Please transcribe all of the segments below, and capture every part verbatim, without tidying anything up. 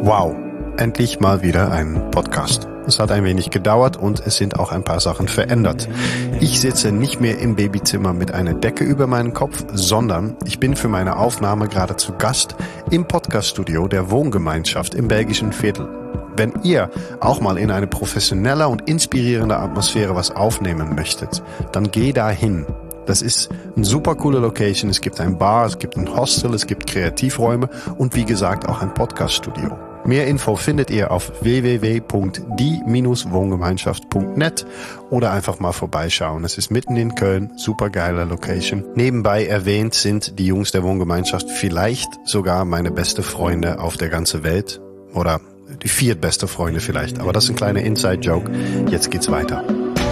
Wow, endlich mal wieder ein Podcast. Es hat ein wenig gedauert und es sind auch ein paar Sachen verändert. Ich sitze nicht mehr im Babyzimmer mit einer Decke über meinen Kopf, sondern ich bin für meine Aufnahme gerade zu Gast im Podcaststudio der Wohngemeinschaft im belgischen Viertel. Wenn ihr auch mal in eine professionelle und inspirierende Atmosphäre was aufnehmen möchtet, dann geh da hin. Das ist eine super coole Location. Es gibt ein Bar, es gibt ein Hostel, es gibt Kreativräume und wie gesagt auch ein Podcaststudio. Mehr Info findet ihr auf w w w punkt die Bindestrich wohngemeinschaft punkt net oder einfach mal vorbeischauen. Es ist mitten in Köln, super geile Location. Nebenbei erwähnt sind die Jungs der Wohngemeinschaft vielleicht sogar meine beste Freunde auf der ganzen Welt. Oder die viertbeste Freunde vielleicht. Aber das ist ein kleiner Inside-Joke. Jetzt geht's weiter.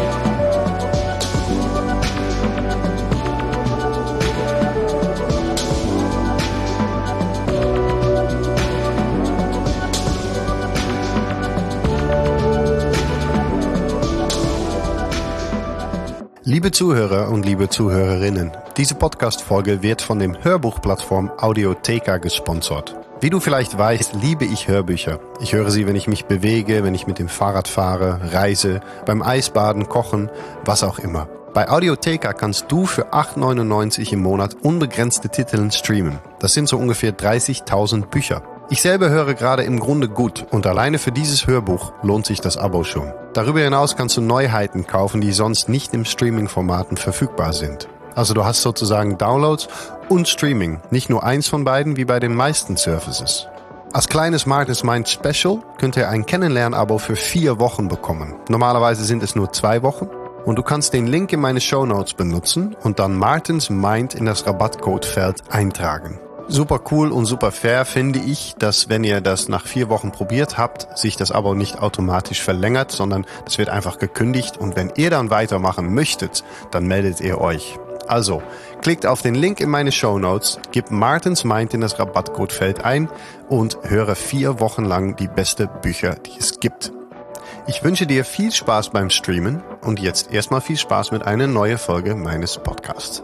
Liebe Zuhörer und liebe Zuhörerinnen, diese Podcast-Folge wird von dem Hörbuchplattform Audiotheka gesponsert. Wie du vielleicht weißt, liebe ich Hörbücher. Ich höre sie, wenn ich mich bewege, wenn ich mit dem Fahrrad fahre, reise, beim Eisbaden, kochen, was auch immer. Bei Audiotheka kannst du für acht neunundneunzig im Monat unbegrenzte Titel streamen. Das sind so ungefähr dreißigtausend Bücher. Ich selber höre gerade im Grunde gut und alleine für dieses Hörbuch lohnt sich das Abo schon. Darüber hinaus kannst du Neuheiten kaufen, die sonst nicht im Streaming-Formaten verfügbar sind. Also du hast sozusagen Downloads und Streaming, nicht nur eins von beiden wie bei den meisten Services. Als kleines Martins Mind Special könnt ihr ein Kennenlern-Abo für vier Wochen bekommen. Normalerweise sind es nur zwei Wochen. Und du kannst den Link in meine Shownotes benutzen und dann Martins Mind in das Rabattcodefeld eintragen. Super cool und super fair finde ich, dass wenn ihr das nach vier Wochen probiert habt, sich das Abo nicht automatisch verlängert, sondern das wird einfach gekündigt und wenn ihr dann weitermachen möchtet, dann meldet ihr euch. Also, klickt auf den Link in meine Shownotes, gebt Martins Mind in das Rabattcodefeld ein und höre vier Wochen lang die besten Bücher, die es gibt. Ich wünsche dir viel Spaß beim Streamen und jetzt erstmal viel Spaß mit einer neuen Folge meines Podcasts.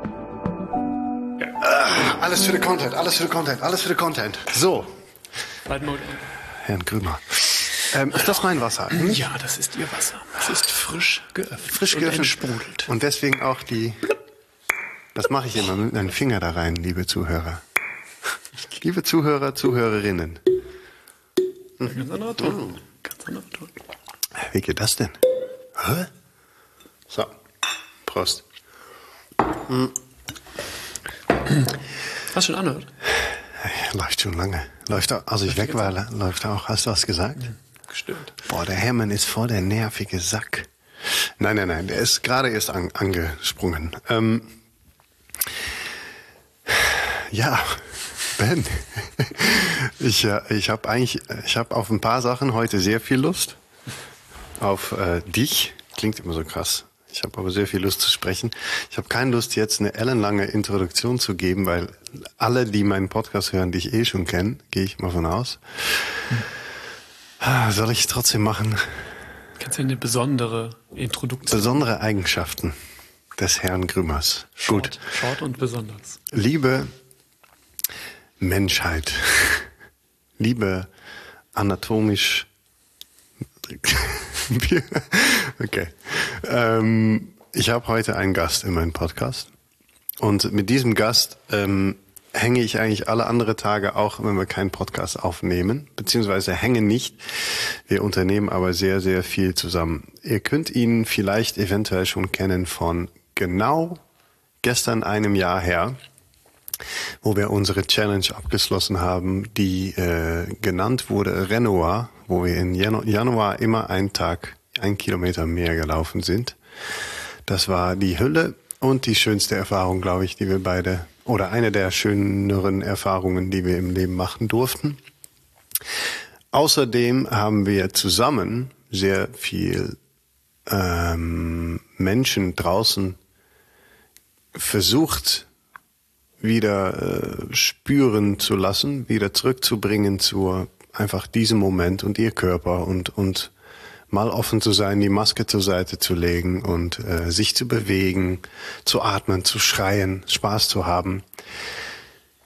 Alles für den Content, alles für den Content, alles für den Content. So. Herrn Grümer. Ähm, ist das mein Wasser? Hm? Ja, das ist Ihr Wasser. Es ist frisch geöffnet. Frisch geöffnet. Und entsprudelt. Und deswegen auch die... Das mache ich immer mit meinem Finger da rein, liebe Zuhörer. Liebe Zuhörer, Zuhörerinnen. Hm. Ganz anderer Ton. Ganz anderer Ton. Wie geht das denn? Hä? So. Prost. Hm. Hast du schon anhört? Läuft schon lange. Läuft auch, als ich weg war, läuft auch. Hast du was gesagt? Ja, gestimmt. Boah, der Hermann ist voll der nervige Sack. Nein, nein, nein, der ist gerade erst an, angesprungen. Ähm, ja, Ben, ich, äh, ich habe eigentlich, ich habe auf ein paar Sachen heute sehr viel Lust. Auf äh, dich, klingt immer so krass. Ich habe aber sehr viel Lust zu sprechen. Ich habe keine Lust, jetzt eine ellenlange Introduktion zu geben, weil alle, die meinen Podcast hören, dich eh schon kennen, gehe ich mal von aus. Hm. Soll ich trotzdem machen? Kannst du eine besondere Introduktion? Besondere Eigenschaften des Herrn Grümers. Short, Gut. Short und besonders. Liebe Menschheit, liebe anatomisch... Okay. Ähm, ich habe heute einen Gast in meinem Podcast und mit diesem Gast ähm, hänge ich eigentlich alle andere Tage auch, wenn wir keinen Podcast aufnehmen, beziehungsweise hängen nicht. Wir unternehmen aber sehr, sehr viel zusammen. Ihr könnt ihn vielleicht eventuell schon kennen von genau gestern einem Jahr her, wo wir unsere Challenge abgeschlossen haben, die äh, genannt wurde Renoir, wo wir in Janu- Januar immer einen Tag, ein Kilometer mehr gelaufen sind. Das war die Hölle und die schönste Erfahrung, glaube ich, die wir beide, oder eine der schöneren Erfahrungen, die wir im Leben machen durften. Außerdem haben wir zusammen sehr viel ähm, Menschen draußen versucht, wieder äh, spüren zu lassen, wieder zurückzubringen zu einfach diesem Moment und ihr Körper und und mal offen zu sein, die Maske zur Seite zu legen und äh, sich zu bewegen, zu atmen, zu schreien, Spaß zu haben.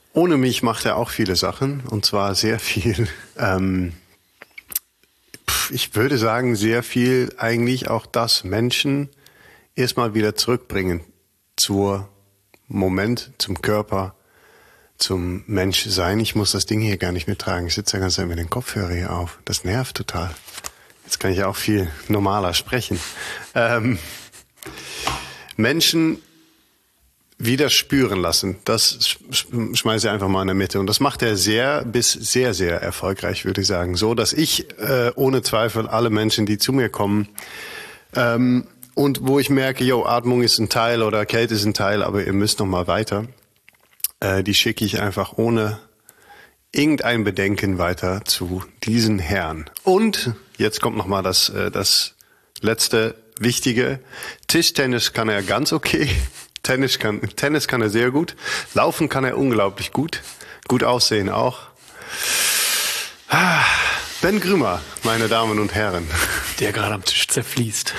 ohne mich macht er auch viele Sachen, und zwar sehr viel. Ähm, ich würde sagen, sehr viel eigentlich auch das Menschen erstmal wieder zurückbringen zur Moment, zum Körper, zum Menschsein. Ich muss das Ding hier gar nicht mehr tragen. Ich sitze ja ganz mit den Kopfhörer hier auf. Das nervt total. Jetzt kann ich auch viel normaler sprechen. Ähm, Menschen wieder spüren lassen. Das schmeiße ich einfach mal in der Mitte. Und das macht er sehr bis sehr, sehr erfolgreich, würde ich sagen. So, dass ich äh, ohne Zweifel alle Menschen, die zu mir kommen, ähm, und wo ich merke, yo, Atmung ist ein Teil oder Kälte ist ein Teil, aber ihr müsst noch mal weiter, äh, die schicke ich einfach ohne irgendein Bedenken weiter zu diesen Herren. Und jetzt kommt noch mal das, äh, das letzte Wichtige. Tischtennis kann er ganz okay. Tennis kann, Tennis kann er sehr gut. Laufen kann er unglaublich gut. Gut aussehen auch. Ben Grümer, meine Damen und Herren. Der gerade am Tisch zerfließt.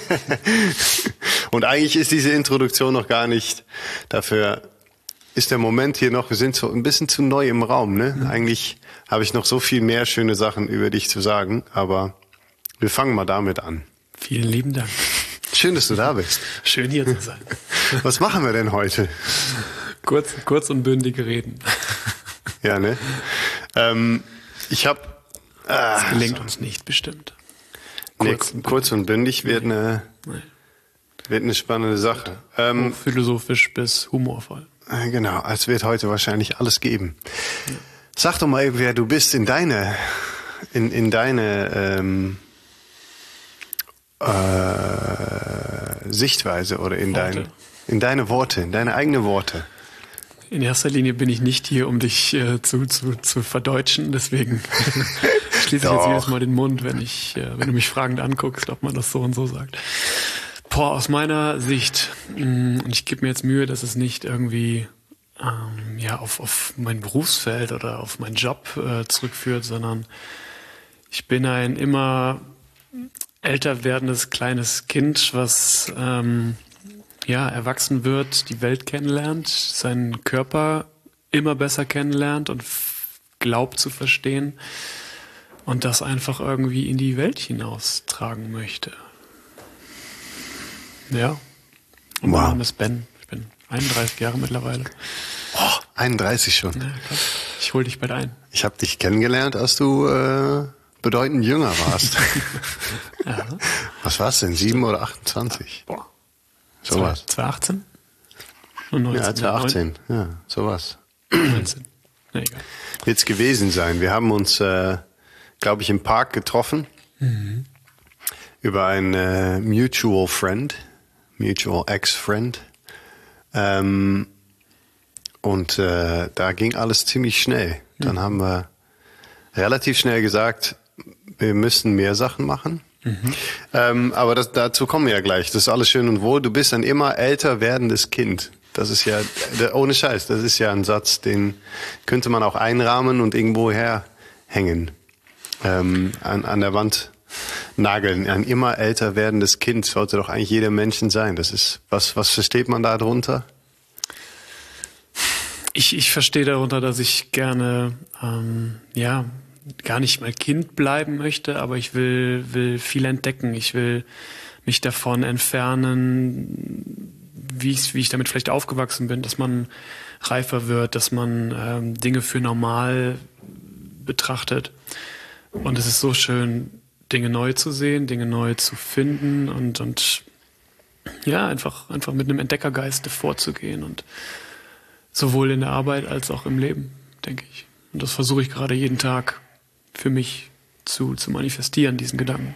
Und eigentlich ist diese Introduktion noch gar nicht, dafür ist der Moment hier noch, wir sind so ein bisschen zu neu im Raum, ne? Mhm. Eigentlich habe ich noch so viel mehr schöne Sachen über dich zu sagen, aber wir fangen mal damit an. Vielen lieben Dank. Schön, dass du da bist. Schön hier zu sein. Was machen wir denn heute? Kurz, kurz und bündig reden. Ja, ne? Ähm, ich habe... Das äh, gelingt so. uns nicht, bestimmt. Kurz, nee, und, kurz und bündig wird eine, nee. wird eine spannende Sache. Ähm, philosophisch bis humorvoll. Äh, genau, es wird heute wahrscheinlich alles geben. Ja. Sag doch mal, wer du bist in deine... In, in deine... Ähm, Äh, Sichtweise oder in, dein, in deine Worte, in deine eigenen Worte. In erster Linie bin ich nicht hier, um dich äh, zu, zu, zu verdeutschen, deswegen schließe ich jetzt jedes Mal den Mund, wenn ich, äh, wenn du mich fragend anguckst, ob man das so und so sagt. Boah, aus meiner Sicht, mh, und ich gebe mir jetzt Mühe, dass es nicht irgendwie ähm, ja, auf, auf mein Berufsfeld oder auf meinen Job äh, zurückführt, sondern ich bin ein immer älter werdendes kleines Kind, was ähm, ja erwachsen wird, die Welt kennenlernt, seinen Körper immer besser kennenlernt und f- glaubt zu verstehen und das einfach irgendwie in die Welt hinaustragen möchte. Ja. Und mein wow. Name ist Ben. Ich bin einunddreißig Jahre mittlerweile. Oh, einunddreißig schon. Ja, klar. Ich hol dich bald ein. Ich habe dich kennengelernt, als du äh, bedeutend jünger warst. Ja. Was war's denn? sieben oder achtundzwanzig? Boah. Sowas. zweitausendachtzehn? neunzehn, ja, zweitausendachtzehn. Ja, sowas. neunzehn. Na, egal. Wird's gewesen sein. Wir haben uns, äh, glaube ich, im Park getroffen. Mhm. Über einen äh, Mutual Friend. Mutual Ex-Friend. Ähm, und äh, da ging alles ziemlich schnell. Dann mhm. haben wir relativ schnell gesagt, wir müssen mehr Sachen machen. Mhm. Ähm, aber das, dazu kommen wir ja gleich. Das ist alles schön und wohl. Du bist ein immer älter werdendes Kind. Das ist ja, der, ohne Scheiß, das ist ja ein Satz, den könnte man auch einrahmen und irgendwo herhängen. Ähm, an, an der Wand nageln. Ein immer älter werdendes Kind sollte doch eigentlich jeder Mensch sein. Das ist, was, was versteht man da drunter? Ich, ich verstehe darunter, dass ich gerne, ähm, ja, gar nicht mal Kind bleiben möchte, aber ich will, will viel entdecken. Ich will mich davon entfernen, wie ich, wie ich damit vielleicht aufgewachsen bin, dass man reifer wird, dass man ähm, Dinge für normal betrachtet. Und es ist so schön, Dinge neu zu sehen, Dinge neu zu finden und, und ja, einfach, einfach mit einem Entdeckergeist vorzugehen und sowohl in der Arbeit als auch im Leben, denke ich. Und das versuche ich gerade jeden Tag für mich zu, zu manifestieren, diesen Gedanken.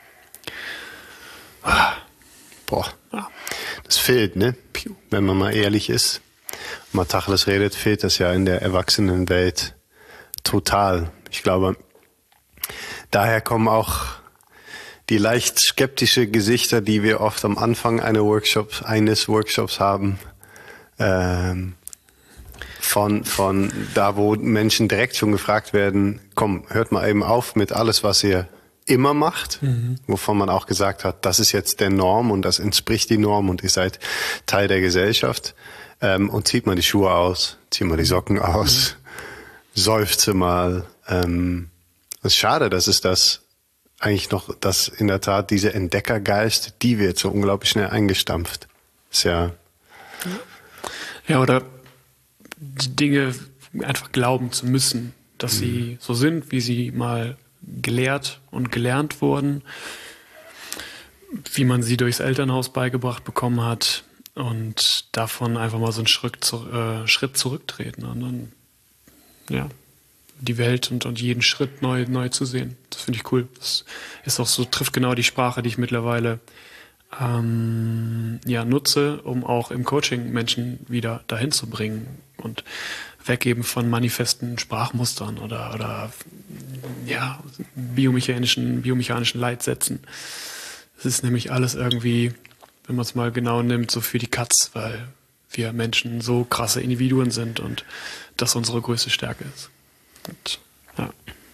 Boah, das fehlt, ne? Wenn man mal ehrlich ist, mal Tacheles redet, fehlt das ja in der Erwachsenenwelt total. Ich glaube, daher kommen auch die leicht skeptische Gesichter, die wir oft am Anfang einer Workshop, eines Workshops haben, ähm, von, von da, wo Menschen direkt schon gefragt werden, komm, hört mal eben auf mit alles, was ihr immer macht, mhm. wovon man auch gesagt hat, das ist jetzt der Norm und das entspricht die Norm und ihr seid Teil der Gesellschaft. ähm, und zieht mal die Schuhe aus, zieht mal die Socken aus, mhm. seufze mal. Ähm, es ist schade, dass es das eigentlich noch, dass in der Tat diese Entdeckergeist, die wird so unglaublich schnell eingestampft. Ist ja... Ja, oder die Dinge einfach glauben zu müssen, dass mhm. sie so sind, wie sie mal gelehrt und gelernt wurden, wie man sie durchs Elternhaus beigebracht bekommen hat und davon einfach mal so einen Schritt, zu, äh, Schritt zurücktreten und dann ja, die Welt und, und jeden Schritt neu, neu zu sehen. Das finde ich cool. Das ist auch so, trifft genau die Sprache, die ich mittlerweile ähm, ja, nutze, um auch im Coaching Menschen wieder dahin zu bringen und weggeben von manifesten Sprachmustern oder, oder ja, biomechanischen, biomechanischen Leitsätzen. Das ist nämlich alles irgendwie, wenn man es mal genau nimmt, so für die Katz, weil wir Menschen so krasse Individuen sind und das unsere größte Stärke ist. Und, ja.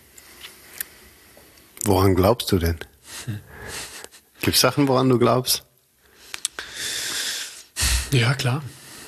Woran glaubst du denn? Hm. Gibt es Sachen, woran du glaubst? Ja, klar.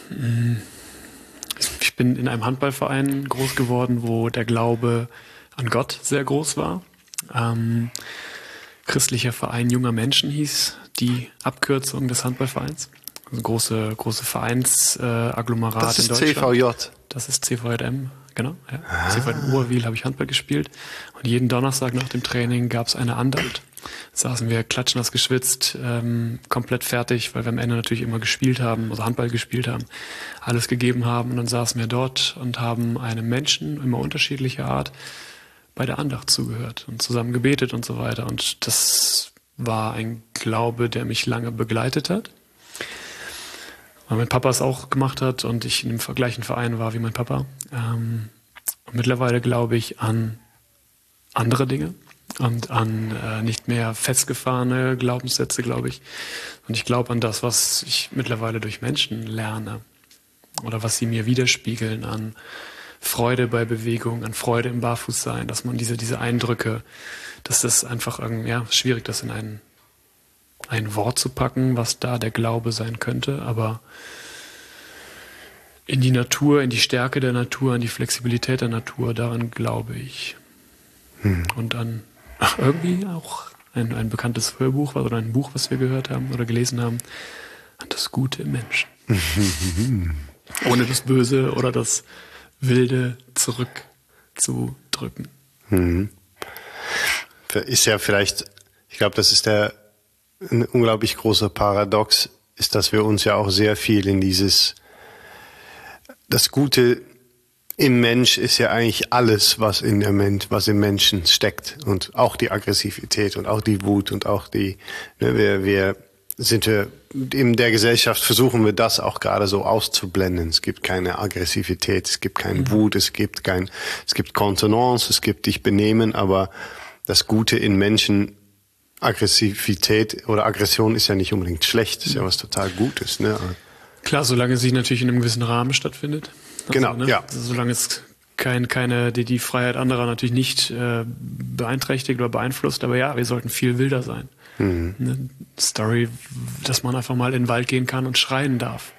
Ich bin in einem Handballverein groß geworden, wo der Glaube an Gott sehr groß war. Ähm, Christlicher Verein junger Menschen hieß die Abkürzung des Handballvereins. Also große, große Vereinsagglomerat äh, in Deutschland. Das ist C V J. Das ist C V J M, genau. Ja. Ah. C V J M Urwil habe ich Handball gespielt. Und jeden Donnerstag nach dem Training gab es eine Andacht. Saßen wir klatschnass geschwitzt, ähm, komplett fertig, weil wir am Ende natürlich immer gespielt haben, also Handball gespielt haben, alles gegeben haben. Und dann saßen wir dort und haben einem Menschen, immer unterschiedlicher Art, bei der Andacht zugehört und zusammen gebetet und so weiter. Und das war ein Glaube, der mich lange begleitet hat. Weil mein Papa es auch gemacht hat und ich in dem gleichen Verein war wie mein Papa. Ähm, und mittlerweile glaube ich an andere Dinge und an äh, nicht mehr festgefahrene Glaubenssätze, glaube ich. Und ich glaube an das, was ich mittlerweile durch Menschen lerne oder was sie mir widerspiegeln an Freude bei Bewegung, an Freude im Barfußsein, dass man diese, diese Eindrücke, dass das einfach irgendwie, ja, schwierig, das in ein, ein Wort zu packen, was da der Glaube sein könnte, aber in die Natur, in die Stärke der Natur, an die Flexibilität der Natur, daran glaube ich. Hm. Und an ach, irgendwie auch ein, ein bekanntes Hörbuch oder ein Buch, was wir gehört haben oder gelesen haben, an das Gute im Menschen. Ohne das Böse oder das Wilde zurückzudrücken. Hm. Ist ja vielleicht, ich glaube, das ist der ein unglaublich großer Paradox, ist, dass wir uns ja auch sehr viel in dieses, das Gute im Mensch ist ja eigentlich alles, was in der Mensch, was im Menschen steckt und auch die Aggressivität und auch die Wut und auch die, ne, wir, wir sind wir in der Gesellschaft versuchen wir das auch gerade so auszublenden. Es gibt keine Aggressivität, es gibt keine mhm. Wut, es gibt kein, es gibt Kontenance, es gibt dich benehmen, aber das Gute in Menschen, Aggressivität oder Aggression ist ja nicht unbedingt schlecht, ist ja was total Gutes, ne? Klar, solange sie natürlich in einem gewissen Rahmen stattfindet. Also, genau, ne? ja. Also, solange es kein, keine, die, die Freiheit anderer natürlich nicht äh, beeinträchtigt oder beeinflusst, aber ja, wir sollten viel wilder sein. Mhm. Eine Story, dass man einfach mal in den Wald gehen kann und schreien darf.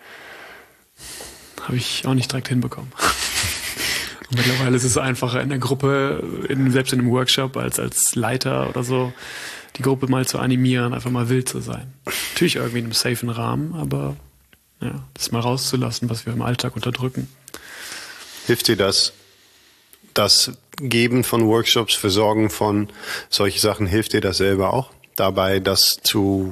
Habe ich auch nicht direkt hinbekommen. Und mittlerweile ist es einfacher in der Gruppe, in, selbst in einem Workshop als, als Leiter oder so, die Gruppe mal zu animieren, einfach mal wild zu sein. Natürlich irgendwie in einem safen Rahmen, aber ja, das mal rauszulassen, was wir im Alltag unterdrücken. Hilft dir das, das Geben von Workshops, Versorgen von solchen Sachen, hilft dir das selber auch? Dabei das zu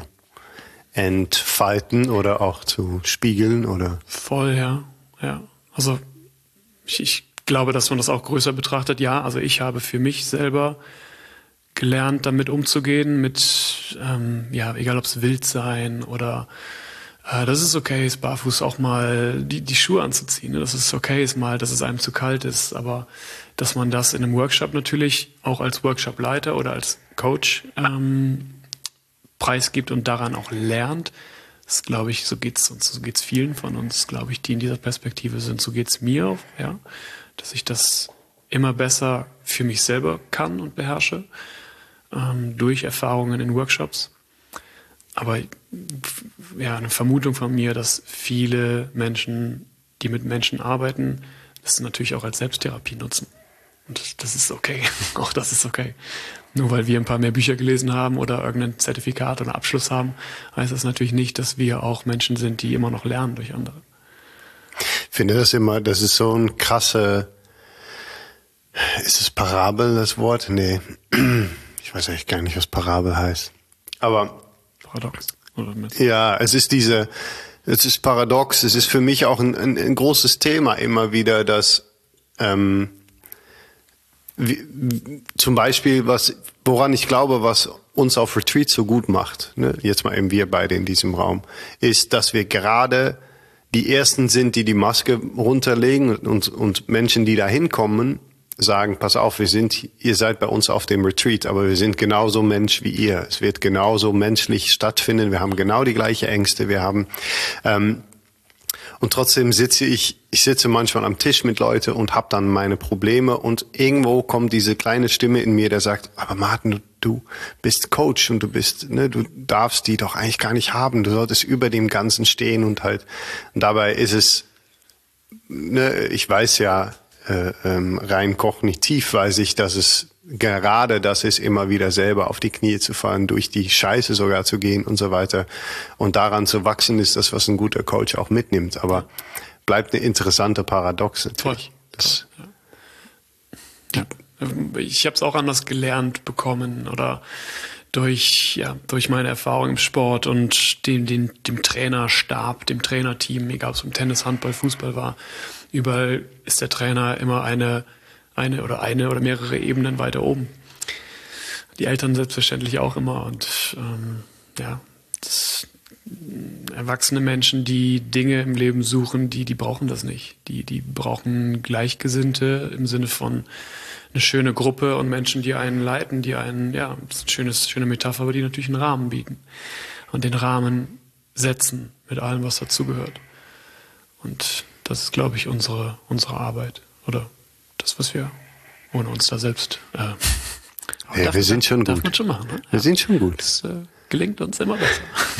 entfalten oder auch zu spiegeln oder? Voll, ja, ja. Also ich, ich glaube, dass man das auch größer betrachtet. Ja, also ich habe für mich selber gelernt, damit umzugehen, mit, ähm, ja, egal ob es wild sein oder äh, dass es okay ist, barfuß auch mal die, die Schuhe anzuziehen, ne? Dass es okay ist mal, dass es einem zu kalt ist, aber dass man das in einem Workshop natürlich auch als Workshopleiter oder als Coach ähm, preisgibt und daran auch lernt. Das glaube ich, so geht's uns, so geht's vielen von uns, glaube ich, die in dieser Perspektive sind. So geht's mir auch, ja, dass ich das immer besser für mich selber kann und beherrsche ähm, durch Erfahrungen in Workshops. Aber ja, eine Vermutung von mir, dass viele Menschen die mit Menschen arbeiten, das natürlich auch als Selbsttherapie nutzen. Und das, das ist okay. Auch das ist okay. Nur weil wir ein paar mehr Bücher gelesen haben oder irgendein Zertifikat oder Abschluss haben, heißt das natürlich nicht, dass wir auch Menschen sind, die immer noch lernen durch andere. Ich finde das immer, das ist so ein krasse, ist es Parabel, das Wort? Nee, ich weiß eigentlich gar nicht, was Parabel heißt. Aber Paradox. Oder ja, es ist diese, es ist paradox, es ist für mich auch ein, ein, ein großes Thema immer wieder, dass ähm, wie, zum Beispiel, was, woran ich glaube, was uns auf Retreat so gut macht, ne, jetzt mal eben wir beide in diesem Raum, ist, dass wir gerade die Ersten sind, die die Maske runterlegen und, und Menschen, die da hinkommen, sagen, pass auf, wir sind, ihr seid bei uns auf dem Retreat, aber wir sind genauso Mensch wie ihr. Es wird genauso menschlich stattfinden. Wir haben genau die gleiche Ängste. Wir haben, ähm, und trotzdem sitze ich, ich sitze manchmal am Tisch mit Leuten und habe dann meine Probleme und irgendwo kommt diese kleine Stimme in mir, der sagt, aber Martin, du, du bist Coach und du bist, ne, du darfst die doch eigentlich gar nicht haben. Du solltest über dem Ganzen stehen und halt, und dabei ist es, ne, ich weiß ja, Äh, ähm, rein kognitiv weiß ich, dass es gerade das ist, immer wieder selber auf die Knie zu fallen, durch die Scheiße sogar zu gehen und so weiter. Und daran zu wachsen ist das, was ein guter Coach auch mitnimmt. Aber bleibt eine interessante Paradox natürlich. Toll. Das, Toll, ja. Ja. Ich habe es auch anders gelernt bekommen oder durch, ja, durch meine Erfahrung im Sport und dem, dem, dem Trainerstab, dem Trainerteam, egal ob es im Tennis, Handball, Fußball war. Überall ist der Trainer immer eine, eine oder eine oder mehrere Ebenen weiter oben. Die Eltern selbstverständlich auch immer. Und ähm, ja, das, erwachsene Menschen, die Dinge im Leben suchen, die, die brauchen das nicht. Die, die brauchen Gleichgesinnte im Sinne von eine schöne Gruppe und Menschen, die einen leiten, die einen, ja, das ist eine schönes, schöne Metapher, aber die natürlich einen Rahmen bieten. Und den Rahmen setzen mit allem, was dazugehört. Und das ist, glaube ich, unsere, unsere Arbeit. Oder das, was wir ohne uns da selbst... Äh, ja, darf, wir sind schon darf gut. Man schon machen, ne? Wir ja. sind schon gut. Das äh, gelingt uns immer besser.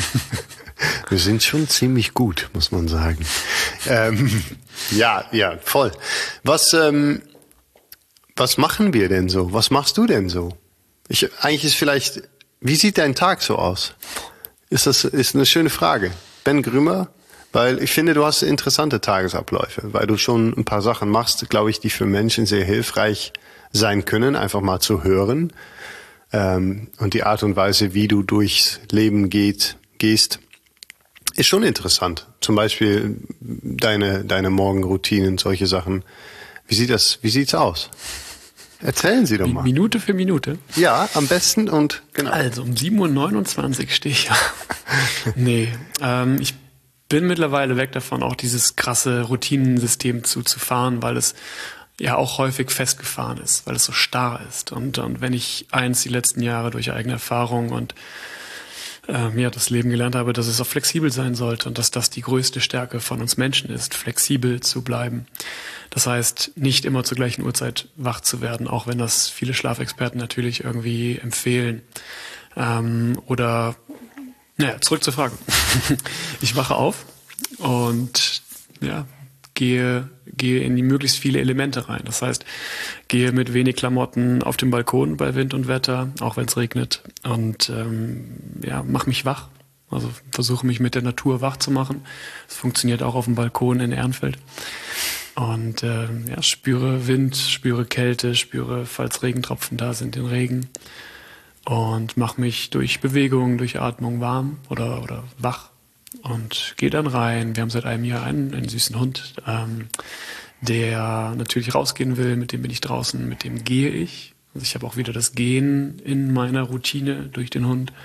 Wir sind schon ziemlich gut, muss man sagen. ähm, ja, ja, voll. Was, ähm, was machen wir denn so? Was machst du denn so? Ich, eigentlich ist vielleicht... Wie sieht dein Tag so aus? Ist das ist eine schöne Frage. Ben Grümer... Weil ich finde, du hast interessante Tagesabläufe, weil du schon ein paar Sachen machst, glaube ich, die für Menschen sehr hilfreich sein können, einfach mal zu hören. Ähm, und die Art und Weise, wie du durchs Leben geht, gehst, ist schon interessant. Zum Beispiel deine, deine Morgenroutinen, solche Sachen. Wie sieht das, wie sieht's aus? Erzählen Sie doch mal. Minute für Minute? Ja, am besten und genau. Also um sieben Uhr neunundzwanzig stehe ich ja. nee, ähm, ich bin mittlerweile weg davon, auch dieses krasse Routinensystem zu, zu fahren, weil es ja auch häufig festgefahren ist, weil es so starr ist. Und, und wenn ich eins die letzten Jahre durch eigene Erfahrung und ähm, ja, das Leben gelernt habe, dass es auch flexibel sein sollte und dass das die größte Stärke von uns Menschen ist, flexibel zu bleiben. Das heißt, nicht immer zur gleichen Uhrzeit wach zu werden, auch wenn das viele Schlafexperten natürlich irgendwie empfehlen. Ähm, oder Naja, zurück zur Frage. Ich wache auf und ja, gehe, gehe in die möglichst viele Elemente rein. Das heißt, gehe mit wenig Klamotten auf den Balkon bei Wind und Wetter, auch wenn es regnet. Und ähm, ja, mach mich wach. Also versuche mich mit der Natur wach zu machen. Das funktioniert auch auf dem Balkon in Ehrenfeld. Und äh, ja, spüre Wind, spüre Kälte, spüre, falls Regentropfen da sind, den Regen. Und mache mich durch Bewegung, durch Atmung warm oder, oder wach und gehe dann rein. Wir haben seit einem Jahr einen, einen süßen Hund, ähm, der natürlich rausgehen will, mit dem bin ich draußen, mit dem gehe ich. Also ich habe auch wieder das Gehen in meiner Routine durch den Hund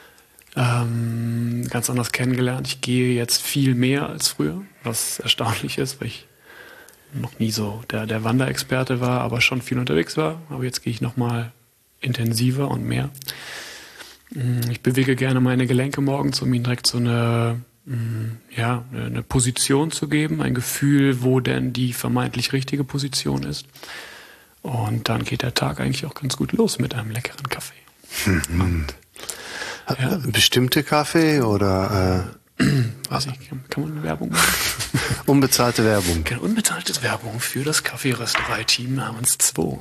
ähm, ganz anders kennengelernt. Ich gehe jetzt viel mehr als früher, was erstaunlich ist, weil ich noch nie so der, der Wanderexperte war, aber schon viel unterwegs war. Aber jetzt gehe ich nochmal intensiver und mehr. Ich bewege gerne meine Gelenke morgens, um ihnen direkt so eine, ja, eine Position zu geben, ein Gefühl, wo denn die vermeintlich richtige Position ist. Und dann geht der Tag eigentlich auch ganz gut los mit einem leckeren Kaffee. Mhm. Und, ja. Bestimmte Kaffee oder? Weiß ich, kann, kann man Werbung machen? Unbezahlte Werbung. Unbezahlte Werbung für das Kaffeerösterei-Team namens zwei.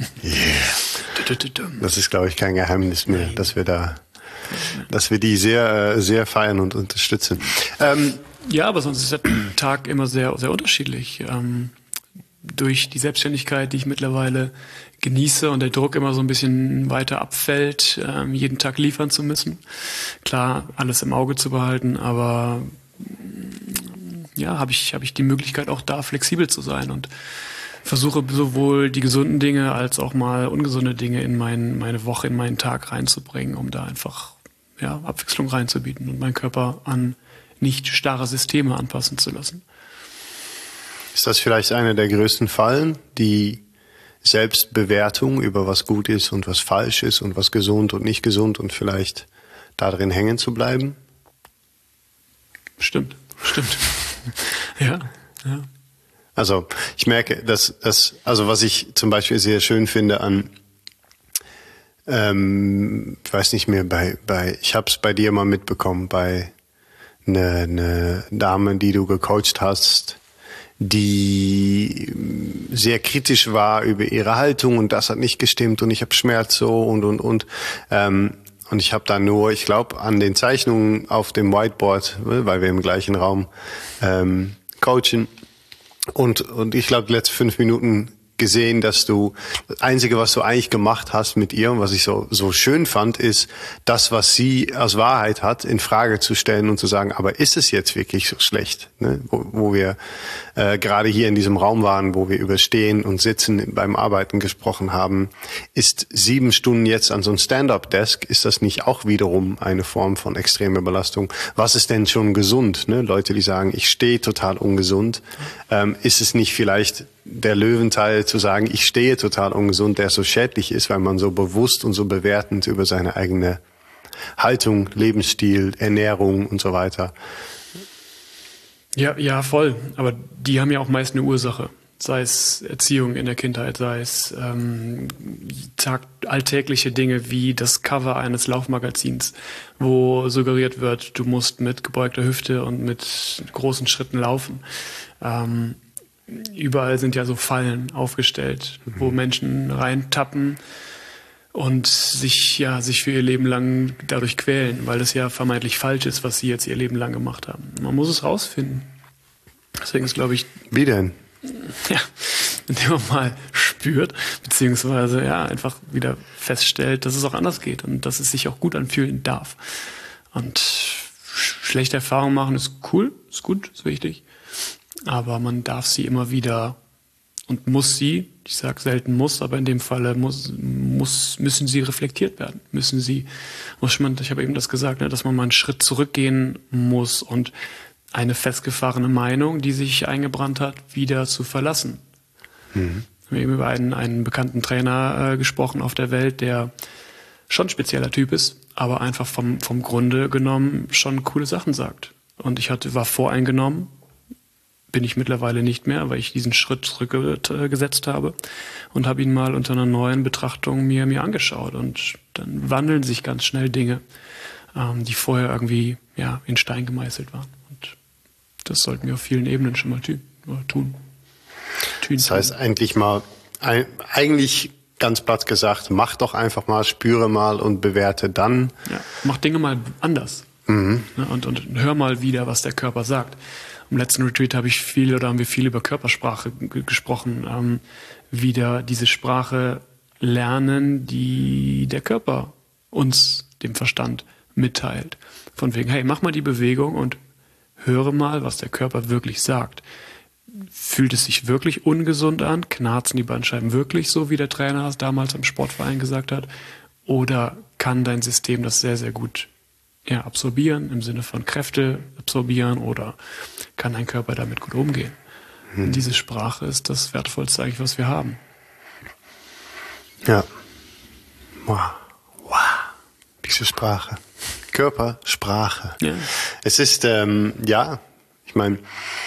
Yeah. Das ist, glaube ich, kein Geheimnis mehr, Nein. dass wir da, dass wir die sehr, sehr feiern und unterstützen. Ähm, ja, aber sonst ist der Tag immer sehr, sehr unterschiedlich. Ähm, durch die Selbstständigkeit, die ich mittlerweile genieße und der Druck immer so ein bisschen weiter abfällt, ähm, jeden Tag liefern zu müssen. Klar, alles im Auge zu behalten, aber ja, habe ich, habe ich die Möglichkeit auch da flexibel zu sein und versuche sowohl die gesunden Dinge als auch mal ungesunde Dinge in mein, meine Woche, in meinen Tag reinzubringen, um da einfach ja, Abwechslung reinzubieten und meinen Körper an nicht starre Systeme anpassen zu lassen. Ist das vielleicht eine der größten Fallen, die Selbstbewertung über was gut ist und was falsch ist und was gesund und nicht gesund und vielleicht da drin hängen zu bleiben? Stimmt, stimmt. ja, ja. Also ich merke, dass das, also was ich zum Beispiel sehr schön finde an, ähm, ich weiß nicht mehr, bei, bei, ich habe es bei dir mal mitbekommen, bei eine, eine Dame, die du gecoacht hast, die sehr kritisch war über ihre Haltung und das hat nicht gestimmt und ich habe Schmerz so und und und ähm, und ich habe dann nur, ich glaube, an den Zeichnungen auf dem Whiteboard, weil wir im gleichen Raum ähm, coachen und und ich glaube, die letzten fünf Minuten gesehen, dass du, das Einzige, was du eigentlich gemacht hast mit ihr und was ich so so schön fand, ist, das, was sie als Wahrheit hat, in Frage zu stellen und zu sagen, aber ist es jetzt wirklich so schlecht? Ne? Wo, wo wir äh, gerade hier in diesem Raum waren, wo wir über Stehen und Sitzen beim Arbeiten gesprochen haben, ist sieben Stunden jetzt an so einem Stand-up-Desk, ist das nicht auch wiederum eine Form von extremer Belastung? Was ist denn schon gesund? Ne? Leute, die sagen, ich stehe total ungesund, ähm, ist es nicht vielleicht der Löwenteil zu sagen, ich stehe total ungesund, der so schädlich ist, weil man so bewusst und so bewertend über seine eigene Haltung, Lebensstil, Ernährung und so weiter. Ja, ja, voll. Aber die haben ja auch meist eine Ursache. Sei es Erziehung in der Kindheit, sei es ähm, tag- alltägliche Dinge wie das Cover eines Laufmagazins, wo suggeriert wird, du musst mit gebeugter Hüfte und mit großen Schritten laufen. Ähm, Überall sind ja so Fallen aufgestellt, mhm. wo Menschen reintappen und sich ja sich für ihr Leben lang dadurch quälen, weil es ja vermeintlich falsch ist, was sie jetzt ihr Leben lang gemacht haben. Man muss es rausfinden. Deswegen ist, glaube ich... Wie denn? Ja, indem man mal spürt, beziehungsweise ja einfach wieder feststellt, dass es auch anders geht und dass es sich auch gut anfühlen darf. Und schlechte Erfahrungen machen ist cool, ist gut, ist wichtig. Aber man darf sie immer wieder und muss sie, ich sage selten muss, aber in dem Falle muss, muss, müssen sie reflektiert werden. Müssen sie, muss man, ich habe eben das gesagt, ne, dass man mal einen Schritt zurückgehen muss und eine festgefahrene Meinung, die sich eingebrannt hat, wieder zu verlassen. Mhm. Wir haben eben über einen, einen bekannten Trainer äh, gesprochen auf der Welt, der schon ein spezieller Typ ist, aber einfach vom, vom Grunde genommen schon coole Sachen sagt. Und ich hatte, war voreingenommen, bin ich mittlerweile nicht mehr, weil ich diesen Schritt zurückgesetzt habe und habe ihn mal unter einer neuen Betrachtung mir, mir angeschaut. Und dann wandeln sich ganz schnell Dinge, ähm, die vorher irgendwie ja, in Stein gemeißelt waren. Und das sollten wir auf vielen Ebenen schon mal tun. tun. tun das heißt eigentlich mal, ein, eigentlich ganz platt gesagt, mach doch einfach mal, spüre mal und bewerte dann. Ja, mach Dinge mal anders. Mhm. Ja, und, und hör mal wieder, was der Körper sagt. Im letzten Retreat habe ich viel oder haben wir viel über Körpersprache g- gesprochen. Ähm, wieder diese Sprache lernen, die der Körper uns, dem Verstand, mitteilt. Von wegen, hey, mach mal die Bewegung und höre mal, was der Körper wirklich sagt. Fühlt es sich wirklich ungesund an? Knarzen die Bandscheiben wirklich so, wie der Trainer es damals am Sportverein gesagt hat? Oder kann dein System das sehr, sehr gut ja, absorbieren, im Sinne von Kräfte absorbieren, oder kann dein Körper damit gut umgehen? Hm. Und diese Sprache ist das Wertvollste eigentlich, was wir haben. Ja. Wow. Wow. Diese Sprache. Körpersprache. Ja. Es ist, ähm, ja, ich meine,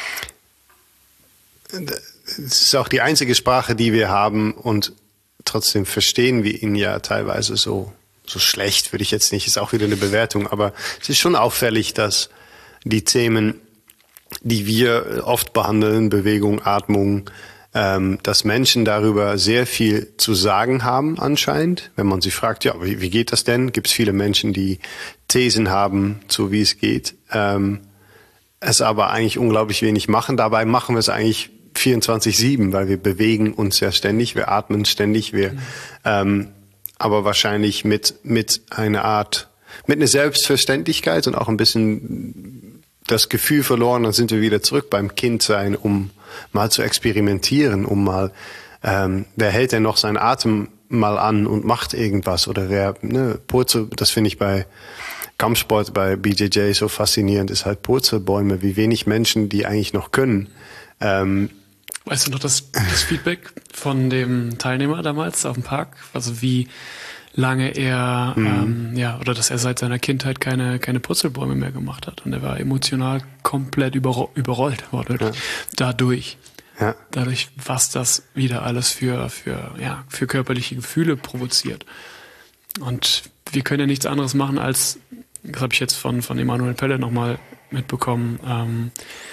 es ist auch die einzige Sprache, die wir haben, und trotzdem verstehen wir ihn ja teilweise so, so schlecht, würde ich jetzt nicht, ist auch wieder eine Bewertung, aber es ist schon auffällig, dass die Themen, die wir oft behandeln, Bewegung, Atmung, ähm, dass Menschen darüber sehr viel zu sagen haben anscheinend. Wenn man sie fragt, ja, wie, wie geht das denn? Gibt es viele Menschen, die Thesen haben, zu wie es geht, ähm, es aber eigentlich unglaublich wenig machen. Dabei machen wir es eigentlich vierundzwanzig sieben, weil wir bewegen uns ja ständig, wir atmen ständig, wir, mhm. ähm, aber wahrscheinlich mit mit einer Art, mit einer Selbstverständlichkeit und auch ein bisschen das Gefühl verloren, dann sind wir wieder zurück beim Kindsein, um mal zu experimentieren, um mal, ähm, wer hält denn noch seinen Atem mal an und macht irgendwas oder wer, ne, Purzel, das finde ich bei Kampfsport, bei B J J so faszinierend, ist halt Purzelbäume, wie wenig Menschen die eigentlich noch können. Ähm, Weißt du noch das, das Feedback von dem Teilnehmer damals auf dem Park? Also wie lange er, mhm. ähm, ja, oder dass er seit seiner Kindheit keine, keine Purzelbäume mehr gemacht hat. Und er war emotional komplett überro- überrollt ja. dadurch. Ja. Dadurch, was das wieder alles für, für, ja, für körperliche Gefühle provoziert. Und wir können ja nichts anderes machen als, das habe ich jetzt von, von Emanuel Pelle nochmal mitbekommen, ähm,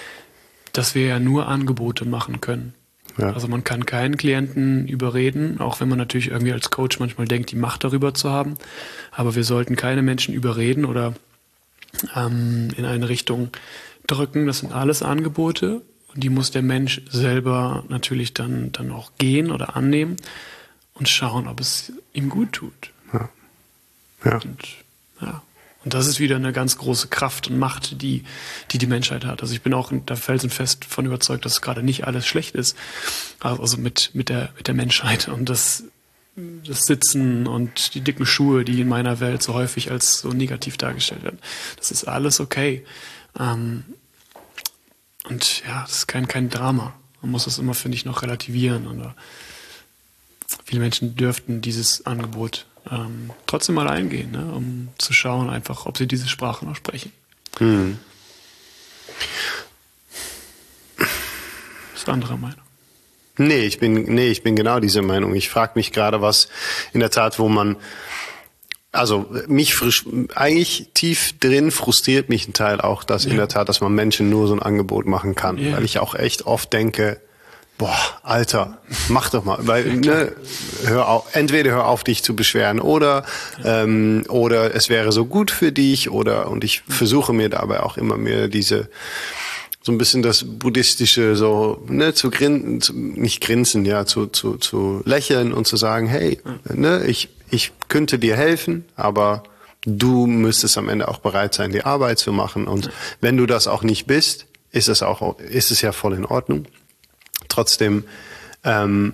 dass wir ja nur Angebote machen können. Ja. Also man kann keinen Klienten überreden, auch wenn man natürlich irgendwie als Coach manchmal denkt, die Macht darüber zu haben. Aber wir sollten keine Menschen überreden oder ähm, in eine Richtung drücken. Das sind alles Angebote und die muss der Mensch selber natürlich dann, dann auch gehen oder annehmen und schauen, ob es ihm gut tut. Ja. Ja. Und, ja. Und das ist wieder eine ganz große Kraft und Macht, die die, die Menschheit hat. Also ich bin auch da felsenfest von überzeugt, dass gerade nicht alles schlecht ist. Also mit, mit der, mit der Menschheit. Und das, das Sitzen und die dicken Schuhe, die in meiner Welt so häufig als so negativ dargestellt werden. Das ist alles okay. Und ja, das ist kein, kein Drama. Man muss das immer, finde ich, noch relativieren. Oder viele Menschen dürften dieses Angebot Ähm, trotzdem mal eingehen, ne, um zu schauen einfach, ob sie diese Sprache noch sprechen. Hm. Das ist eine andere Meinung. Nee, ich bin, nee, ich bin genau dieser Meinung. Ich frage mich gerade, was in der Tat, wo man, also mich frisch, eigentlich tief drin frustriert mich ein Teil auch, dass ja. in der Tat, dass man Menschen nur so ein Angebot machen kann. Ja. Weil ich auch echt oft denke, boah, Alter, mach doch mal, weil ne, hör auf, entweder hör auf, dich zu beschweren, oder ja. ähm, oder es wäre so gut für dich, oder und ich versuche mir dabei auch immer mehr diese so ein bisschen das buddhistische so ne zu grinsen, zu, nicht grinsen, ja, zu zu zu lächeln und zu sagen, hey, ja. ne, ich ich könnte dir helfen, aber du müsstest am Ende auch bereit sein, die Arbeit zu machen, und ja. wenn du das auch nicht bist, ist es auch ist es ja voll in Ordnung. Trotzdem ähm,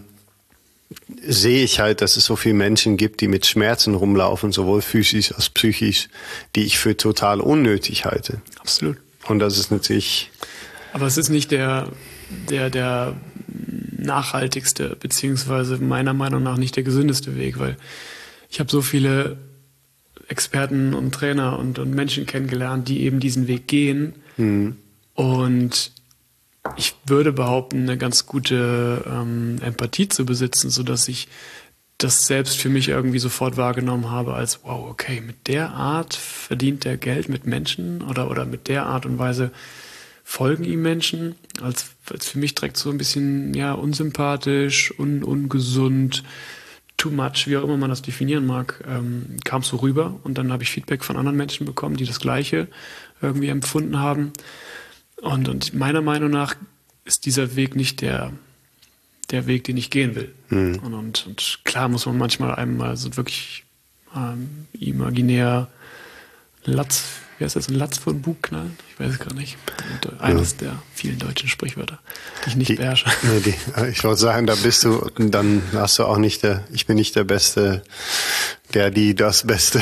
sehe ich halt, dass es so viele Menschen gibt, die mit Schmerzen rumlaufen, sowohl physisch als psychisch, die ich für total unnötig halte. Absolut. Und das ist natürlich... Aber es ist nicht der, der, der nachhaltigste, beziehungsweise meiner Meinung nach nicht der gesündeste Weg, weil ich habe so viele Experten und Trainer und, und Menschen kennengelernt, die eben diesen Weg gehen. Hm. Und ich würde behaupten, eine ganz gute ähm, Empathie zu besitzen, sodass ich das selbst für mich irgendwie sofort wahrgenommen habe als, wow, okay, mit der Art verdient der Geld mit Menschen oder oder mit der Art und Weise folgen ihm Menschen, als, als für mich direkt so ein bisschen ja unsympathisch, un, ungesund, too much, wie auch immer man das definieren mag, ähm, kam so rüber. Und dann habe ich Feedback von anderen Menschen bekommen, die das Gleiche irgendwie empfunden haben. Und, und meiner Meinung nach ist dieser Weg nicht der, der Weg, den ich gehen will. Mhm. Und, und, und klar muss man manchmal einem mal so wirklich ähm, imaginär Latz, wie heißt das, ein Latz vor den Bug knallen? Ich weiß es gar nicht. Und eines ja. der vielen deutschen Sprichwörter, die ich nicht die, beherrsche. Nee, die, ich wollte sagen, da bist du, dann hast du auch nicht der, ich bin nicht der Beste, der, die, das Beste.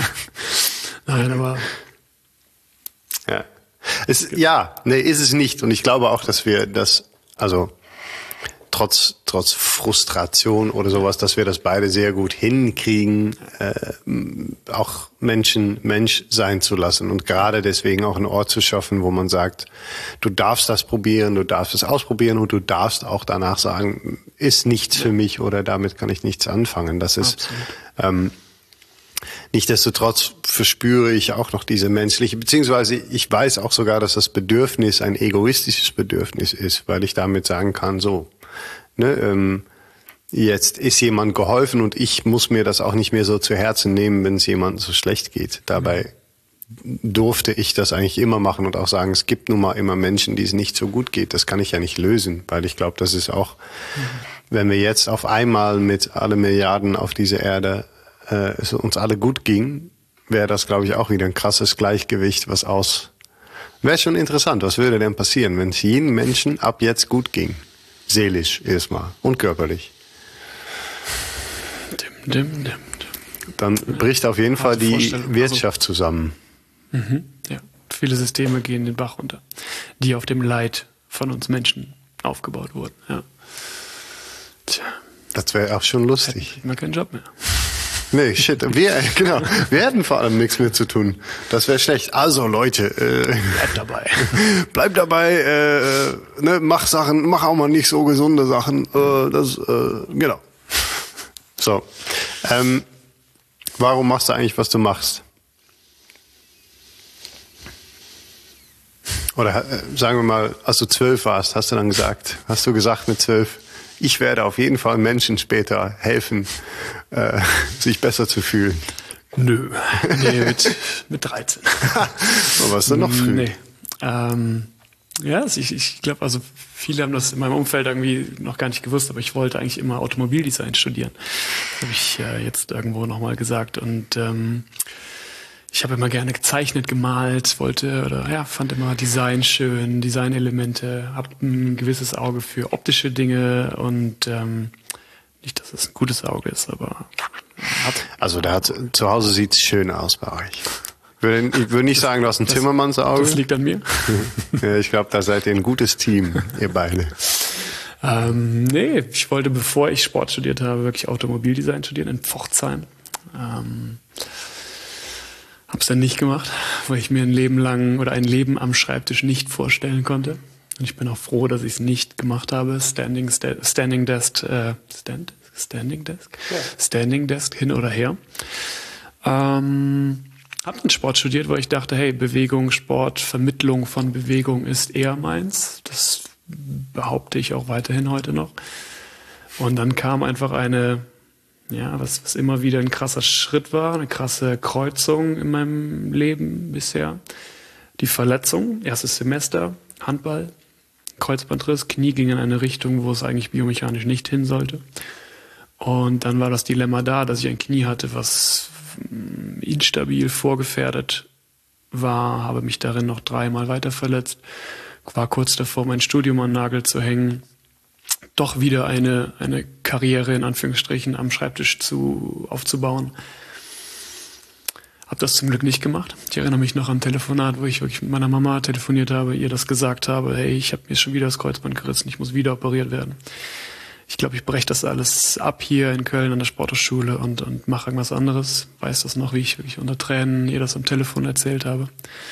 Nein, aber ja. Es, ja, nee, ist es nicht. Und ich glaube auch, dass wir das, also trotz trotz Frustration oder sowas, dass wir das beide sehr gut hinkriegen, äh, auch Menschen Mensch sein zu lassen und gerade deswegen auch einen Ort zu schaffen, wo man sagt, du darfst das probieren, du darfst es ausprobieren und du darfst auch danach sagen, ist nichts ja. für mich oder damit kann ich nichts anfangen. Das ist ähm, Nichtsdestotrotz verspüre ich auch noch diese menschliche, beziehungsweise ich weiß auch sogar, dass das Bedürfnis ein egoistisches Bedürfnis ist, weil ich damit sagen kann, so, ne, ähm, jetzt ist jemand geholfen und ich muss mir das auch nicht mehr so zu Herzen nehmen, wenn es jemandem so schlecht geht. Dabei durfte ich das eigentlich immer machen und auch sagen, es gibt nun mal immer Menschen, die es nicht so gut geht. Das kann ich ja nicht lösen, weil ich glaube, das ist auch, mhm. wenn wir jetzt auf einmal mit alle Milliarden auf dieser Erde äh, es uns alle gut ging, wäre das, glaube ich, auch wieder ein krasses Gleichgewicht, was aus... Wäre schon interessant, was würde denn passieren, wenn es jedem Menschen ab jetzt gut ging? Seelisch erstmal und körperlich. Dim, dim, dim. Dann bricht auf jeden Fall die Wirtschaft zusammen. Mhm, ja, viele Systeme gehen den Bach runter, die auf dem Leid von uns Menschen aufgebaut wurden. Ja. Tja. Das wäre auch schon lustig. Hätten wir keinen Job mehr. Nee, shit. Wir, genau, wir hätten vor allem nichts mehr zu tun. Das wäre schlecht. Also Leute, äh, bleib dabei. bleib dabei, äh, ne, mach Sachen, mach auch mal nicht so gesunde Sachen. Äh, das, äh, genau. So. Ähm, warum machst du eigentlich, was du machst? Oder äh, sagen wir mal, als du zwölf warst, hast du dann gesagt, hast du gesagt mit zwölf, ich werde auf jeden Fall Menschen später helfen, äh, sich besser zu fühlen. Nö, nee, mit, mit dreizehn. Aber warst du noch früh? Nee. Ähm, ja, ich, ich glaube, also viele haben das in meinem Umfeld irgendwie noch gar nicht gewusst, aber ich wollte eigentlich immer Automobildesign studieren. Das habe ich äh, jetzt irgendwo nochmal gesagt. Und ähm, ich habe immer gerne gezeichnet, gemalt, wollte oder ja, fand immer Design schön, Designelemente, habe ein gewisses Auge für optische Dinge und ähm, nicht, dass es ein gutes Auge ist, aber hab, also da hat zu Hause sieht's schön aus bei euch. Ich würde, ich würde nicht sagen, du hast ein Zimmermannsauge. Das liegt an mir. Ja, ich glaube, da seid ihr ein gutes Team, ihr beide. Ähm, nee, ich wollte, bevor ich Sport studiert habe, wirklich Automobildesign studieren in Pforzheim. Ähm, hab's dann nicht gemacht, weil ich mir ein Leben lang oder ein Leben am Schreibtisch nicht vorstellen konnte. Und ich bin auch froh, dass ich es nicht gemacht habe. Standing, sta- Standing Desk, äh, Stand, Standing Desk, ja. Standing Desk hin oder her. Ähm, hab dann Sport studiert, weil ich dachte, hey, Bewegung, Sport, Vermittlung von Bewegung ist eher meins. Das behaupte ich auch weiterhin heute noch. Und dann kam einfach eine, ja, was, was immer wieder ein krasser Schritt war, eine krasse Kreuzung in meinem Leben bisher. Die Verletzung, erstes Semester, Handball, Kreuzbandriss, Knie ging in eine Richtung, wo es eigentlich biomechanisch nicht hin sollte. Und dann war das Dilemma da, dass ich ein Knie hatte, was instabil, vorgefährdet war, habe mich darin noch dreimal weiter verletzt, war kurz davor, mein Studium an den Nagel zu hängen, doch wieder eine, eine Karriere in Anführungsstrichen am Schreibtisch zu, aufzubauen. Habe das zum Glück nicht gemacht. Ich erinnere mich noch an ein Telefonat, wo ich wirklich mit meiner Mama telefoniert habe, ihr das gesagt habe, hey, ich habe mir schon wieder das Kreuzband gerissen, ich muss wieder operiert werden. Ich glaube, ich breche das alles ab hier in Köln an der Sporthochschule und, und mache irgendwas anderes. Weiß das noch, wie ich wirklich unter Tränen ihr das am Telefon erzählt habe.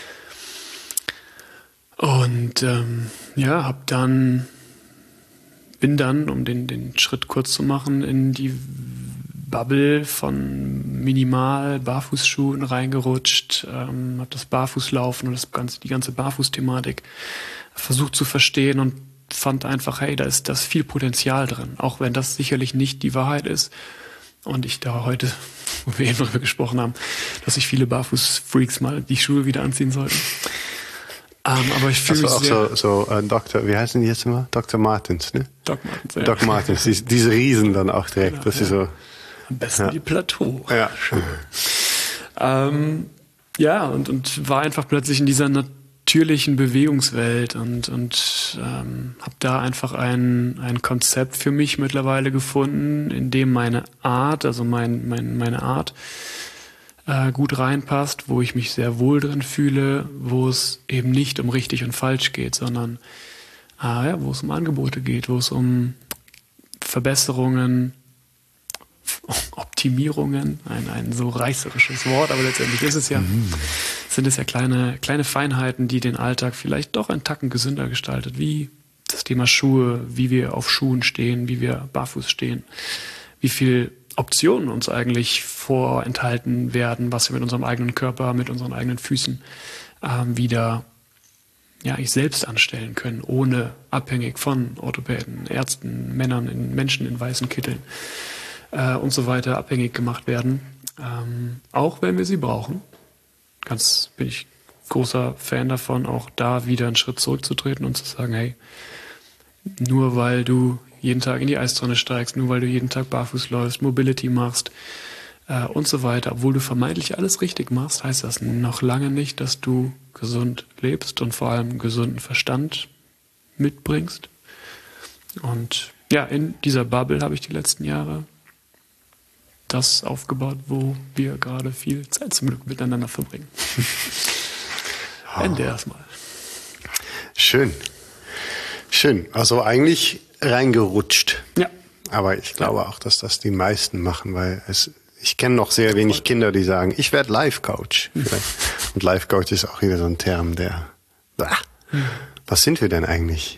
Und ähm, ja, hab dann, bin dann, um den, den Schritt kurz zu machen, in die Bubble von minimal Barfußschuhen reingerutscht, ähm, habe das Barfußlaufen und das ganze, die ganze Barfußthematik versucht zu verstehen und fand einfach, hey, da ist das viel Potenzial drin, auch wenn das sicherlich nicht die Wahrheit ist. Und ich da heute, wo wir eben darüber gesprochen haben, dass sich viele Barfußfreaks mal die Schuhe wieder anziehen sollten. Um, aber ich fühle mich auch sehr... so, so äh, Doktor, wie heißen die jetzt immer? Doktor Martens, ne? Doc Martens, ja. Doc Martens, die, diese Riesen dann auch direkt. Genau, das ja. ist so. Am besten ja. die Plateau. Ja, ähm, ja und, und war einfach plötzlich in dieser natürlichen Bewegungswelt und, und ähm, habe da einfach ein, ein Konzept für mich mittlerweile gefunden, in dem meine Art, also mein, mein, meine Art, äh, gut reinpasst, wo ich mich sehr wohl drin fühle, wo es eben nicht um richtig und falsch geht, sondern äh, ja, wo es um Angebote geht, wo es um Verbesserungen, Optimierungen, ein, ein so reißerisches Wort, aber letztendlich ist es ja, mhm. sind es ja kleine, kleine Feinheiten, die den Alltag vielleicht doch einen Tacken gesünder gestaltet, wie das Thema Schuhe, wie wir auf Schuhen stehen, wie wir barfuß stehen, wie viel Optionen uns eigentlich vorenthalten werden, was wir mit unserem eigenen Körper, mit unseren eigenen Füßen ähm, wieder ja, ich selbst anstellen können, ohne abhängig von Orthopäden, Ärzten, Männern, in, Menschen in weißen Kitteln äh, und so weiter abhängig gemacht werden. Ähm, auch wenn wir sie brauchen. Ganz bin ich großer Fan davon, auch da wieder einen Schritt zurückzutreten und zu sagen, hey, nur weil du jeden Tag in die Eistonne steigst, nur weil du jeden Tag barfuß läufst, Mobility machst äh, und so weiter, obwohl du vermeintlich alles richtig machst, heißt das noch lange nicht, dass du gesund lebst und vor allem einen gesunden Verstand mitbringst. Und ja, in dieser Bubble habe ich die letzten Jahre das aufgebaut, wo wir gerade viel Zeit zum Glück miteinander verbringen. Oh. Ende erstmal. Schön. Schön. Also eigentlich reingerutscht. Ja. Aber ich glaube ja. auch, dass das die meisten machen, weil es, ich kenne noch sehr wenig Kinder, die sagen, ich werde Life-Coach. Und Life-Coach ist auch wieder so ein Term, der, ah, was sind wir denn eigentlich?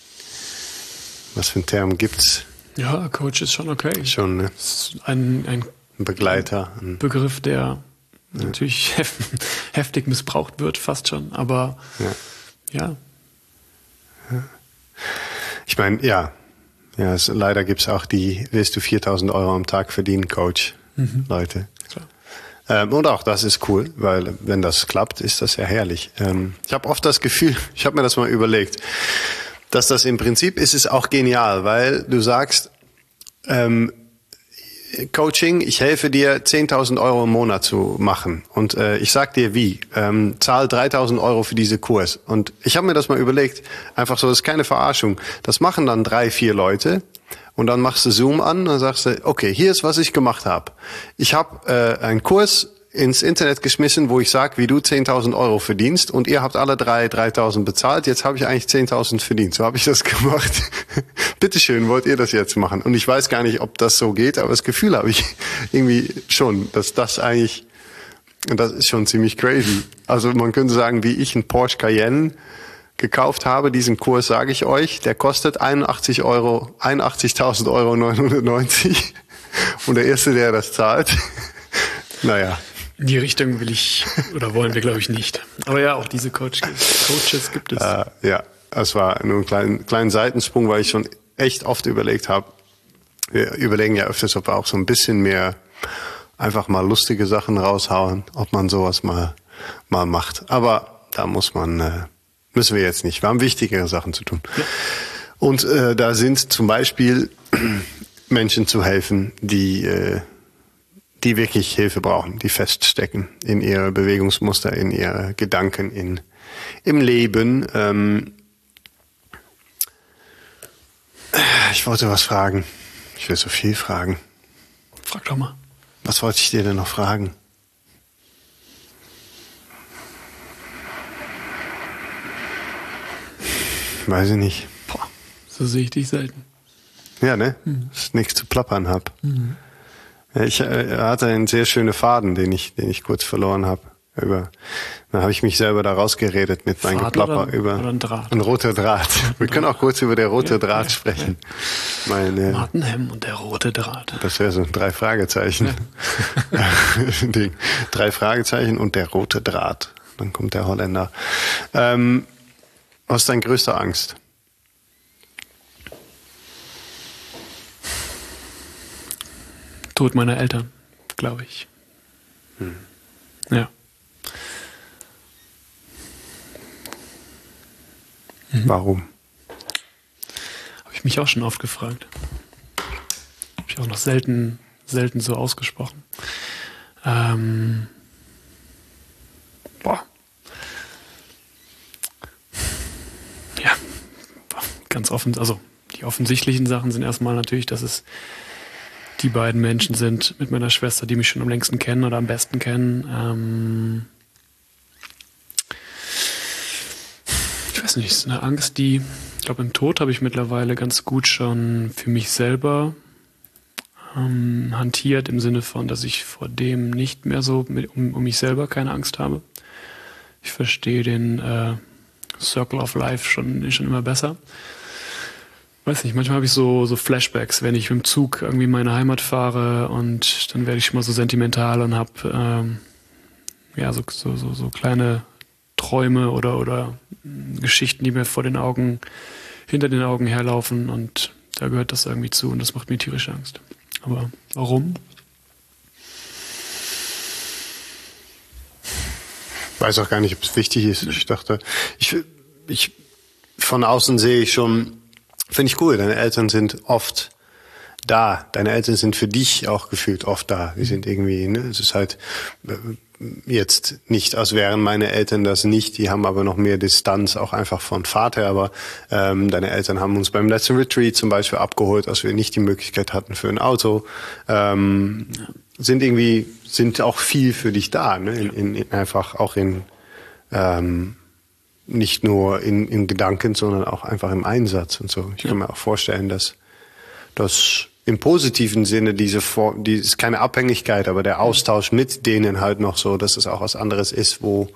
Was für ein Term gibt's? Ja, Coach ist schon okay. Schon, ne? Ist ein, ein Begleiter. Ein Begriff, der ja. natürlich hef heftig missbraucht wird, fast schon, aber ja. ja. ja. Ich meine, ja, ja es, leider gibt's auch die, willst du viertausend Euro am Tag verdienen, Coach, mhm. Leute. Klar. Ähm, und auch das ist cool, weil wenn das klappt, ist das ja herrlich. Ähm, ich habe oft das Gefühl, ich habe mir das mal überlegt, dass das im Prinzip ist es auch genial, weil du sagst, ähm, Coaching, ich helfe dir, zehntausend Euro im Monat zu machen. Und äh, ich sag dir wie. Ähm, zahl dreitausend Euro für diese Kurs. Und ich habe mir das mal überlegt, einfach so, das ist keine Verarschung. Das machen dann drei, vier Leute. Und dann machst du Zoom an und dann sagst du, okay, hier ist, was ich gemacht habe. Ich habe äh, einen Kurs ins Internet geschmissen, wo ich sage, wie du zehntausend Euro verdienst und ihr habt alle drei dreitausend bezahlt, jetzt habe ich eigentlich zehntausend verdient. So habe ich das gemacht. Bitteschön, wollt ihr das jetzt machen? Und ich weiß gar nicht, ob das so geht, aber das Gefühl habe ich irgendwie schon, dass das eigentlich, und das ist schon ziemlich crazy. Also man könnte sagen, wie ich einen Porsche Cayenne gekauft habe, diesen Kurs sage ich euch, der kostet einundachtzig Euro, einundachtzigtausend Euro neunhundertneunzig und der Erste, der das zahlt, naja. In die Richtung will ich, oder wollen wir, glaube ich, nicht. Aber ja, auch diese Coaches, Coaches gibt es. Äh, ja, es war nur ein kleinen, kleinen Seitensprung, weil ich schon echt oft überlegt habe, wir überlegen ja öfters, ob wir auch so ein bisschen mehr einfach mal lustige Sachen raushauen, ob man sowas mal, mal macht. Aber da muss man, äh, müssen wir jetzt nicht. Wir haben wichtigere Sachen zu tun. Ja. Und äh, da sind zum Beispiel Menschen zu helfen, die, äh, die wirklich Hilfe brauchen, die feststecken in ihre Bewegungsmuster, in ihre Gedanken, in, im Leben. Ähm, ich wollte was fragen. Ich will so viel fragen. Frag doch mal. Was wollte ich dir denn noch fragen? Weiß ich nicht. Boah, so sehe ich dich selten. Ja, ne? Mhm. Dass ich nichts zu plappern habe. Mhm. Ich äh, hatte einen sehr schönen Faden, den ich, den ich kurz verloren habe. Über, dann habe ich mich selber da rausgeredet mit meinem Geplapper oder, über oder ein Draht. Ein roter Draht. Wir können auch kurz über der rote ja, Draht ja, sprechen. Ja. Meine, Martin Hemm und der rote Draht. Das wäre so ein drei Fragezeichen. Ja. Ding. Drei Fragezeichen und der rote Draht. Dann kommt der Holländer. Ähm, was ist deine größte Angst? Tod meiner Eltern, glaube ich. Hm. Ja. Mhm. Warum? Habe ich mich auch schon oft gefragt. Habe ich auch noch selten, selten so ausgesprochen. Ähm, boah. Ja, ganz offen, also die offensichtlichen Sachen sind erstmal natürlich, dass es die beiden Menschen sind mit meiner Schwester, die mich schon am längsten kennen oder am besten kennen. Ähm ich weiß nicht, es ist eine Angst, die, ich glaube, im Tod habe ich mittlerweile ganz gut schon für mich selber ähm, hantiert, im Sinne von, dass ich vor dem nicht mehr so mit, um, um mich selber keine Angst habe. Ich verstehe den äh, Circle of Life schon, schon immer besser. weiß nicht, manchmal habe ich so, so Flashbacks, wenn ich mit dem Zug irgendwie in meine Heimat fahre und dann werde ich schon mal so sentimental und habe ähm, ja, so, so, so, so kleine Träume oder, oder Geschichten, die mir vor den Augen, hinter den Augen herlaufen und da gehört das irgendwie zu und das macht mir tierische Angst. Aber warum? Ich weiß auch gar nicht, ob es wichtig ist. Ich dachte, ich, ich von außen sehe ich schon, finde ich cool, deine Eltern sind oft da. Deine Eltern sind für dich auch gefühlt oft da. Die sind irgendwie, ne, es ist halt jetzt nicht, als wären meine Eltern das nicht, die haben aber noch mehr Distanz, auch einfach von Vater, aber ähm, deine Eltern haben uns beim letzten Retreat zum Beispiel abgeholt, als wir nicht die Möglichkeit hatten für ein Auto, ähm, sind irgendwie, sind auch viel für dich da, ne? in, in, in einfach auch in, ähm, nicht nur in, in Gedanken, sondern auch einfach im Einsatz und so. Ich kann mir auch vorstellen, dass das im positiven Sinne diese Form, die ist keine Abhängigkeit, aber der Austausch mit denen halt noch so, dass es auch was anderes ist, wo,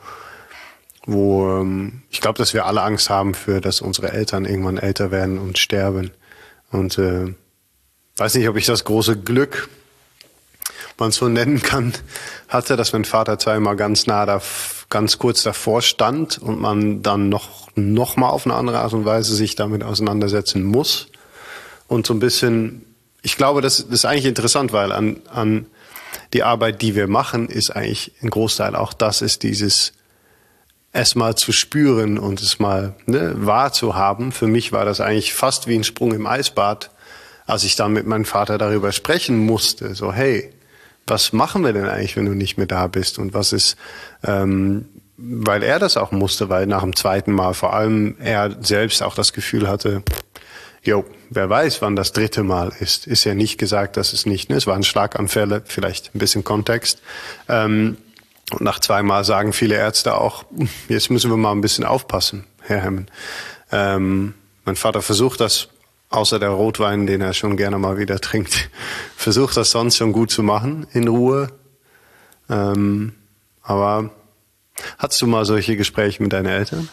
wo ähm, ich glaube, dass wir alle Angst haben für, dass unsere Eltern irgendwann älter werden und sterben. Und äh, weiß nicht, ob ich das große Glück, man so nennen kann, hatte, dass mein Vater zweimal ganz nah da, ganz kurz davor stand und man dann noch noch mal auf eine andere Art und Weise sich damit auseinandersetzen muss und so ein bisschen. Ich glaube, das, das ist eigentlich interessant, weil an, an die Arbeit, die wir machen, ist eigentlich ein Großteil auch das, ist dieses es mal zu spüren und es mal ne, wahrzuhaben. Für mich war das eigentlich fast wie ein Sprung im Eisbad, als ich dann mit meinem Vater darüber sprechen musste. So, hey, was machen wir denn eigentlich, wenn du nicht mehr da bist? Und was ist, ähm, weil er das auch musste, weil nach dem zweiten Mal vor allem er selbst auch das Gefühl hatte, jo, wer weiß, wann das dritte Mal ist. Ist ja nicht gesagt, dass es nicht, ne? Es waren Schlaganfälle, vielleicht ein bisschen Kontext. Ähm, und nach zweimal sagen viele Ärzte auch, jetzt müssen wir mal ein bisschen aufpassen, Herr Hemmen. Ähm, mein Vater versucht das, außer der Rotwein, den er schon gerne mal wieder trinkt, versucht das sonst schon gut zu machen, in Ruhe. Ähm, aber hattest du mal solche Gespräche mit deinen Eltern?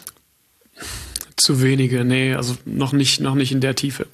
Zu wenige, nee, also noch nicht, noch nicht in der Tiefe.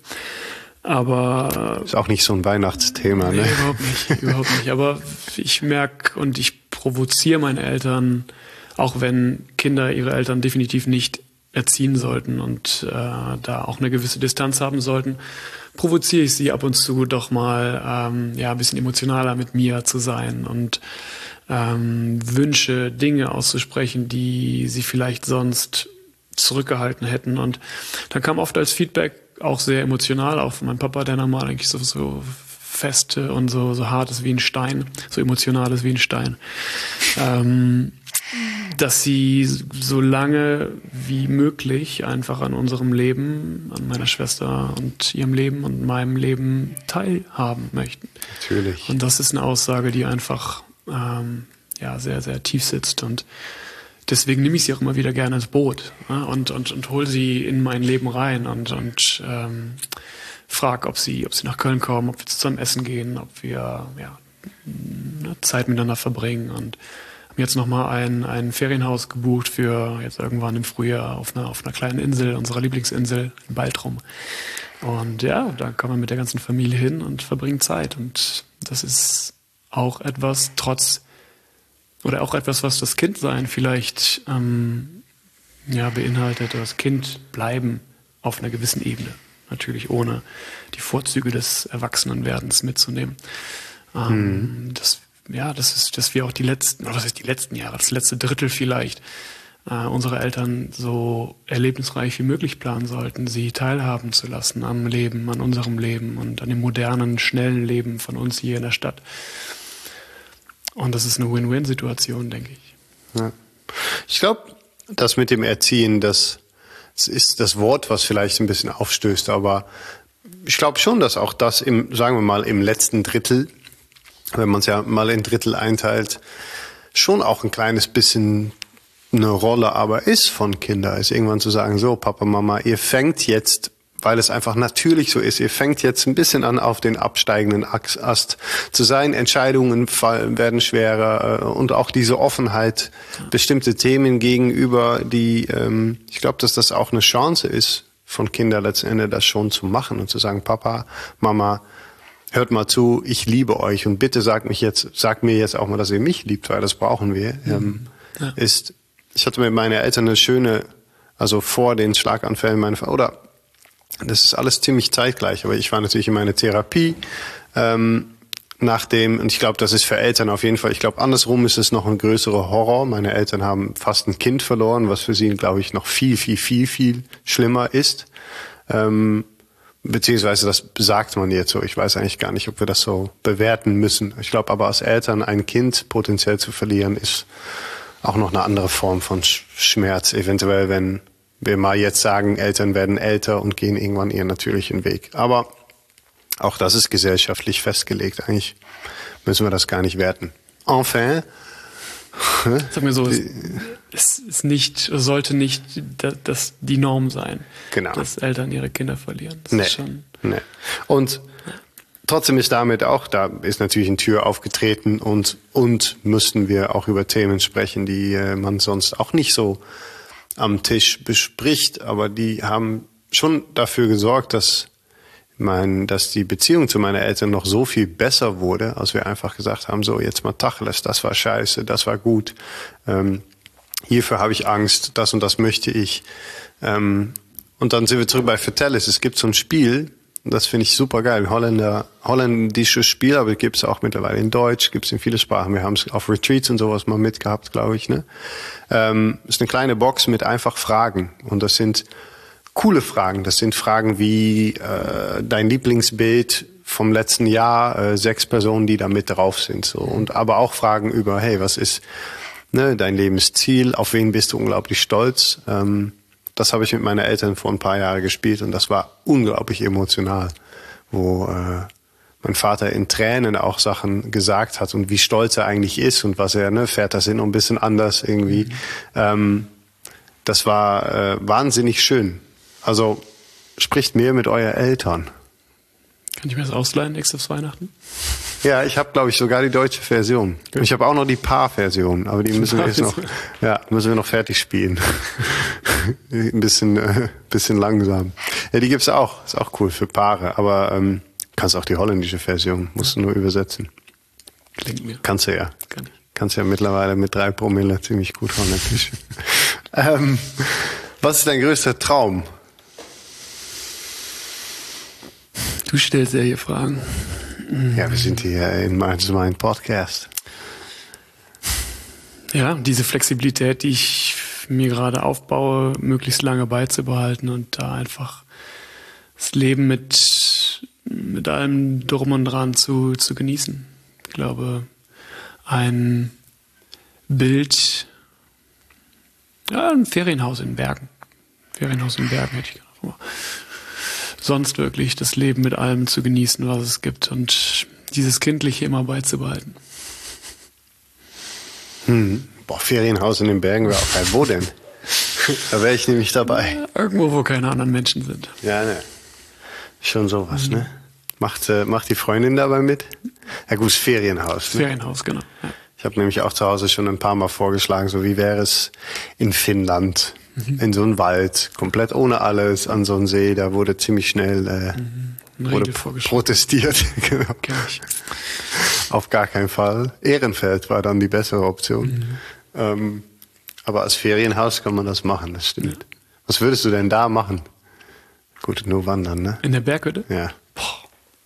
Aber ist auch nicht so ein Weihnachtsthema, nee, ne? Überhaupt nicht, überhaupt nicht. Aber ich merke und ich provoziere meine Eltern, auch wenn Kinder ihre Eltern definitiv nicht erziehen sollten und äh, da auch eine gewisse Distanz haben sollten, provoziere ich sie ab und zu doch mal ähm, ja ein bisschen emotionaler mit mir zu sein und ähm, Wünsche, Dinge auszusprechen, die sie vielleicht sonst zurückgehalten hätten. Und dann kam oft als Feedback auch sehr emotional auch von meinem Papa, der normal eigentlich so, so fest und so, so hart ist wie ein Stein, so emotional ist wie ein Stein, ähm, dass sie so lange wie möglich einfach an unserem Leben, an meiner Schwester und ihrem Leben und meinem Leben teilhaben möchten. Natürlich. Und das ist eine Aussage, die einfach ähm, ja sehr, sehr tief sitzt und deswegen nehme ich sie auch immer wieder gerne ins Boot, ja, und, und, und hole sie in mein Leben rein und, und ähm, frage, ob sie, ob sie nach Köln kommen, ob wir zusammen essen gehen, ob wir ja, Zeit miteinander verbringen und haben jetzt nochmal ein, ein Ferienhaus gebucht für jetzt irgendwann im Frühjahr auf einer, auf einer kleinen Insel, unserer Lieblingsinsel in Baltrum. Und ja, da kommen wir mit der ganzen Familie hin und verbringen Zeit und das ist auch etwas, trotz Oder auch etwas, was das Kindsein vielleicht ähm, ja, beinhaltet, das Kind bleiben auf einer gewissen Ebene. Natürlich ohne die Vorzüge des Erwachsenenwerdens mitzunehmen. Ähm, mhm. das, ja, das ist, dass wir auch die letzten, oder was heißt die letzten Jahre, das letzte Drittel vielleicht, äh, unsere Eltern so erlebnisreich wie möglich planen sollten, sie teilhaben zu lassen am Leben, an unserem Leben und an dem modernen, schnellen Leben von uns hier in der Stadt. Und das ist eine Win-Win-Situation, denke ich. Ja. Ich glaube, das mit dem Erziehen, das, das ist das Wort, was vielleicht ein bisschen aufstößt, aber ich glaube schon, dass auch das im, sagen wir mal, im letzten Drittel, wenn man es ja mal in Drittel einteilt, schon auch ein kleines bisschen eine Rolle aber ist von Kindern, ist irgendwann zu sagen, so Papa, Mama, ihr fängt jetzt, weil es einfach natürlich so ist, ihr fängt jetzt ein bisschen an, auf den absteigenden Ast zu sein. Entscheidungen fallen, werden schwerer und auch diese Offenheit, bestimmte Themen gegenüber, die, ähm, ich glaube, dass das auch eine Chance ist von Kindern letzten Endes das schon zu machen und zu sagen, Papa, Mama, hört mal zu, ich liebe euch und bitte sagt mich jetzt, sagt mir jetzt auch mal, dass ihr mich liebt, weil das brauchen wir. Mhm. Ähm, ja. Ist, ich hatte mit meinen Eltern eine schöne, also vor den Schlaganfällen, meine, oder das ist alles ziemlich zeitgleich, aber ich war natürlich in meiner Therapie, ähm, nachdem, und ich glaube, das ist für Eltern auf jeden Fall, ich glaube, andersrum ist es noch ein größerer Horror. Meine Eltern haben fast ein Kind verloren, was für sie, glaube ich, noch viel, viel, viel, viel schlimmer ist. Ähm, beziehungsweise das sagt man jetzt so. Ich weiß eigentlich gar nicht, ob wir das so bewerten müssen. Ich glaube aber, als Eltern ein Kind potenziell zu verlieren, ist auch noch eine andere Form von Schmerz. Eventuell, wenn wir mal jetzt sagen, Eltern werden älter und gehen irgendwann ihren natürlichen Weg. Aber auch das ist gesellschaftlich festgelegt. Eigentlich müssen wir das gar nicht werten. Enfin. Sag mir so, es, es ist nicht, sollte nicht das die Norm sein, genau. dass Eltern ihre Kinder verlieren. Das nee, ist schon nee. Und ja. Trotzdem ist damit auch, da ist natürlich eine Tür aufgetreten und, und müssten wir auch über Themen sprechen, die äh, man sonst auch nicht so am Tisch bespricht. Aber die haben schon dafür gesorgt, dass mein, dass die Beziehung zu meinen Eltern noch so viel besser wurde, als wir einfach gesagt haben, so jetzt mal Tacheles, das war scheiße, das war gut, ähm, hierfür habe ich Angst, das und das möchte ich. Ähm, und dann sind wir zurück bei Vertellis. Es gibt so ein Spiel, das finde ich super geil, Holländer, holländisches Spiel, aber gibt es auch mittlerweile in Deutsch, gibt es in viele Sprachen. Wir haben es auf Retreats und sowas mal mitgehabt, glaube ich. Ne? Ähm, ist eine kleine Box mit einfach Fragen und das sind coole Fragen. Das sind Fragen wie äh, dein Lieblingsbild vom letzten Jahr, äh, sechs Personen, die da mit drauf sind. So. Und aber auch Fragen über, hey, was ist ne, dein Lebensziel? Auf wen bist du unglaublich stolz? Ähm, das habe ich mit meinen Eltern vor ein paar Jahren gespielt und das war unglaublich emotional, wo äh, mein Vater in Tränen auch Sachen gesagt hat und wie stolz er eigentlich ist und was er, ne, Väter sind noch ein bisschen anders irgendwie. Mhm. Ähm, das war äh, wahnsinnig schön. Also spricht mehr mit euren Eltern. Kann ich mir das ausleihen nächstes Weihnachten? Ja, ich habe, glaube ich, sogar die deutsche Version. Okay. Ich habe auch noch die Paar-Version, aber die müssen wir jetzt noch, ja, müssen wir noch fertig spielen. Ein bisschen, äh, bisschen langsam. Ja, die gibt's auch. Ist auch cool für Paare. Aber ähm, kannst auch die holländische Version, musst du nur übersetzen. Klingt mir. Kannst du ja. Kann ich. Kannst ja mittlerweile mit drei Promille ziemlich gut holländisch. ähm, was ist dein größter Traum? Du stellst ja hier Fragen. Ja, wir sind hier in meinem Podcast. Ja, diese Flexibilität, die ich mir gerade aufbaue, möglichst lange beizubehalten und da einfach das Leben mit, mit allem Drum und Dran zu, zu genießen. Ich glaube, ein Bild, ja, ein Ferienhaus in Bergen. Ferienhaus in Bergen hätte ich gedacht. Sonst wirklich das Leben mit allem zu genießen, was es gibt und dieses Kindliche immer beizubehalten. Hm. Boah, Ferienhaus in den Bergen wäre auch geil. Wo denn? Da wäre ich nämlich dabei. Ja, irgendwo, wo keine anderen Menschen sind. Ja, ne. Schon sowas, mhm. ne? Macht, äh, macht die Freundin dabei mit? Ja gut, das Ferienhaus. Ne? Ferienhaus, genau. Ja. Ich habe nämlich auch zu Hause schon ein paar Mal vorgeschlagen, so wie wäre es in Finnland, mhm. in so einem Wald, komplett ohne alles, an so einem See, da wurde ziemlich schnell äh, mhm. wurde protestiert. Genau. Kenn ich. Auf gar keinen Fall. Ehrenfeld war dann die bessere Option. Mhm. Ähm, aber als Ferienhaus kann man das machen, das stimmt. Ja. Was würdest du denn da machen? Gut, nur wandern, ne? In der Berghütte? Ja. Boah.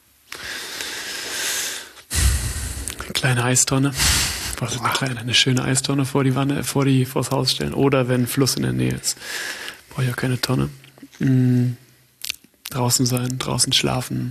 Eine kleine Eistonne. Was eine, kleine, eine schöne Eistonne vor die Wanne, vor die, vors Haus stellen. Oder wenn ein Fluss in der Nähe ist. Brauche ich auch keine Tonne. Mhm. Draußen sein, draußen schlafen.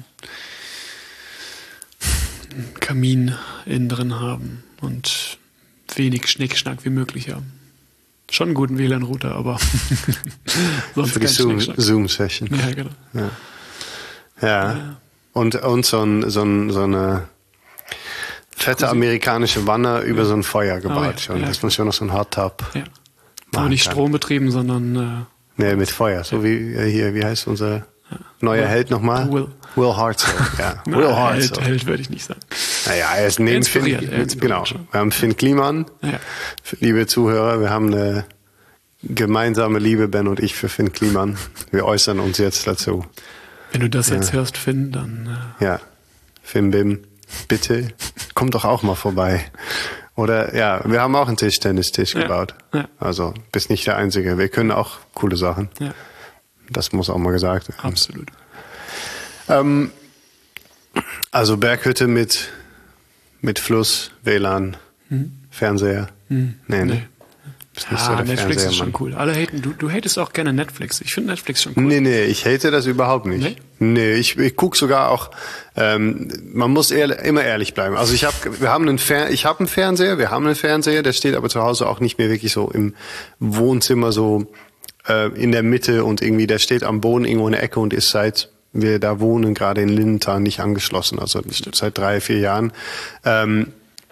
Einen Kamin innen drin haben. Und wenig Schnickschnack wie möglich haben. Schon einen guten W L A N-Router, aber sonst für die Zoom, Zoom-Session. Ja, genau. Ja. Ja. ja. Und, und so, ein, so, ein, so eine fette amerikanische Wanne über ja. so ein Feuer gebaut. Oh, ja. schon. Ja, das muss schon noch so ein Hot Tub. Ja. Aber nicht strombetrieben, sondern äh, nee, mit Feuer. So wie äh, hier, wie heißt unser neuer Will. Held nochmal? Will. Will Hartzell. Ja. Na, Will Hartzell. Held, Held würde ich nicht sagen. Naja, er ist neben Finn, genau. Wir haben Finn Kliman. Ja. Liebe Zuhörer, wir haben eine gemeinsame Liebe, Ben und ich, für Finn Kliman. Wir äußern uns jetzt dazu. Wenn du das ja. jetzt hörst, Finn, dann... Äh ja, Finn Bim, bitte, komm doch auch mal vorbei. Oder, ja, wir haben auch einen Tischtennistisch ja. gebaut. Ja. Also, bist nicht der Einzige. Wir können auch coole Sachen. Ja. Das muss auch mal gesagt werden. Absolut. Ähm, also, Berghütte mit, mit Fluss, W L A N, hm. Fernseher. Hm. Nee, nee. Bist nicht ah, so der Netflix ist schon cool. Alle haten, du, du hatest auch gerne Netflix. Ich finde Netflix schon cool. Nee, nee, ich hate das überhaupt nicht. Nee, nee ich, ich gucke sogar auch, ähm, man muss ehr, immer ehrlich bleiben. Also ich habe, wir haben einen Fer- ich habe einen Fernseher, wir haben einen Fernseher, der steht aber zu Hause auch nicht mehr wirklich so im Wohnzimmer so äh, in der Mitte und irgendwie, der steht am Boden irgendwo in der Ecke und ist seit wir da wohnen, gerade in Lindenthal, nicht angeschlossen. Also seit drei, vier Jahren. Ähm,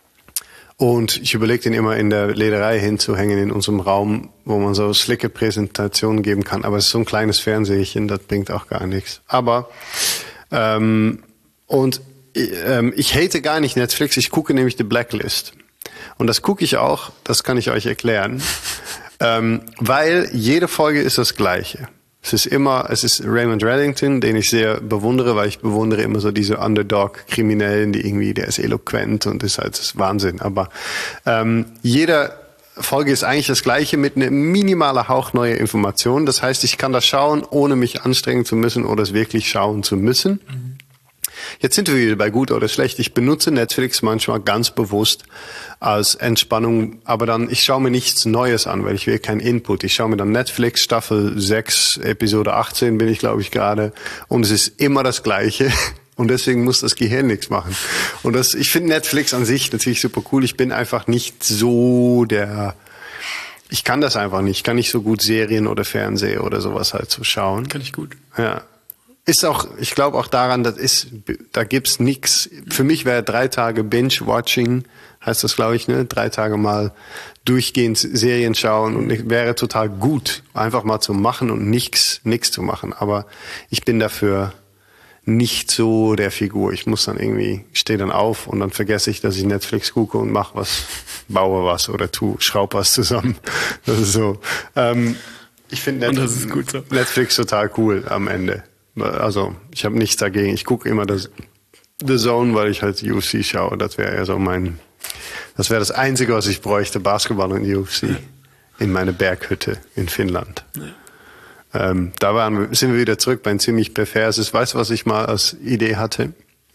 Und ich überlege den immer in der Lederei hinzuhängen in unserem Raum, wo man so slicke Präsentationen geben kann. Aber es ist so ein kleines Fernsehchen, das bringt auch gar nichts. Aber, ähm, und ähm, ich hate gar nicht Netflix, ich gucke nämlich The Blacklist. Und das gucke ich auch, das kann ich euch erklären, ähm, weil jede Folge ist das Gleiche. Es ist immer, es ist Raymond Reddington, den ich sehr bewundere, weil ich bewundere immer so diese Underdog-Kriminellen, die irgendwie, der ist eloquent und ist halt das Wahnsinn. Aber ähm, jede Folge ist eigentlich das Gleiche mit einer minimalen Hauch neue Informationen. Das heißt, ich kann das schauen, ohne mich anstrengen zu müssen oder es wirklich schauen zu müssen. Mhm. Jetzt sind wir wieder bei gut oder schlecht. Ich benutze Netflix manchmal ganz bewusst als Entspannung, aber dann, ich schaue mir nichts Neues an, weil ich will keinen Input. Ich schaue mir dann Netflix, Staffel sechs, Episode achtzehn bin ich, glaube ich, gerade. Und es ist immer das Gleiche. Und deswegen muss das Gehirn nichts machen. Und das, ich finde Netflix an sich natürlich super cool. Ich bin einfach nicht so der, ich kann das einfach nicht. Ich kann nicht so gut Serien oder Fernseher oder sowas halt so schauen. Kann ich gut. Ja. Ist auch, ich glaube auch daran, das ist, da gibt's nix. Für mich wäre drei Tage Binge-Watching, heißt das, glaube ich, ne? Drei Tage mal durchgehend Serien schauen und wäre total gut, einfach mal zu machen und nix, nix zu machen. Aber ich bin dafür nicht so der Figur. Ich muss dann irgendwie, stehe dann auf und dann vergesse ich, dass ich Netflix gucke und mache was, baue was oder tu, schraub was zusammen. Das ist so. Ähm, ich finde Netflix, so. Netflix total cool am Ende. Also ich habe nichts dagegen. Ich gucke immer das The Zone, weil ich halt U F C schaue. Das wäre ja so mein, das wäre das Einzige, was ich bräuchte, Basketball und U F C ja. in meine Berghütte in Finnland. Ja. Ähm, da waren wir, sind wir wieder zurück bei ein ziemlich perverses. Weißt du, was ich mal als Idee hatte?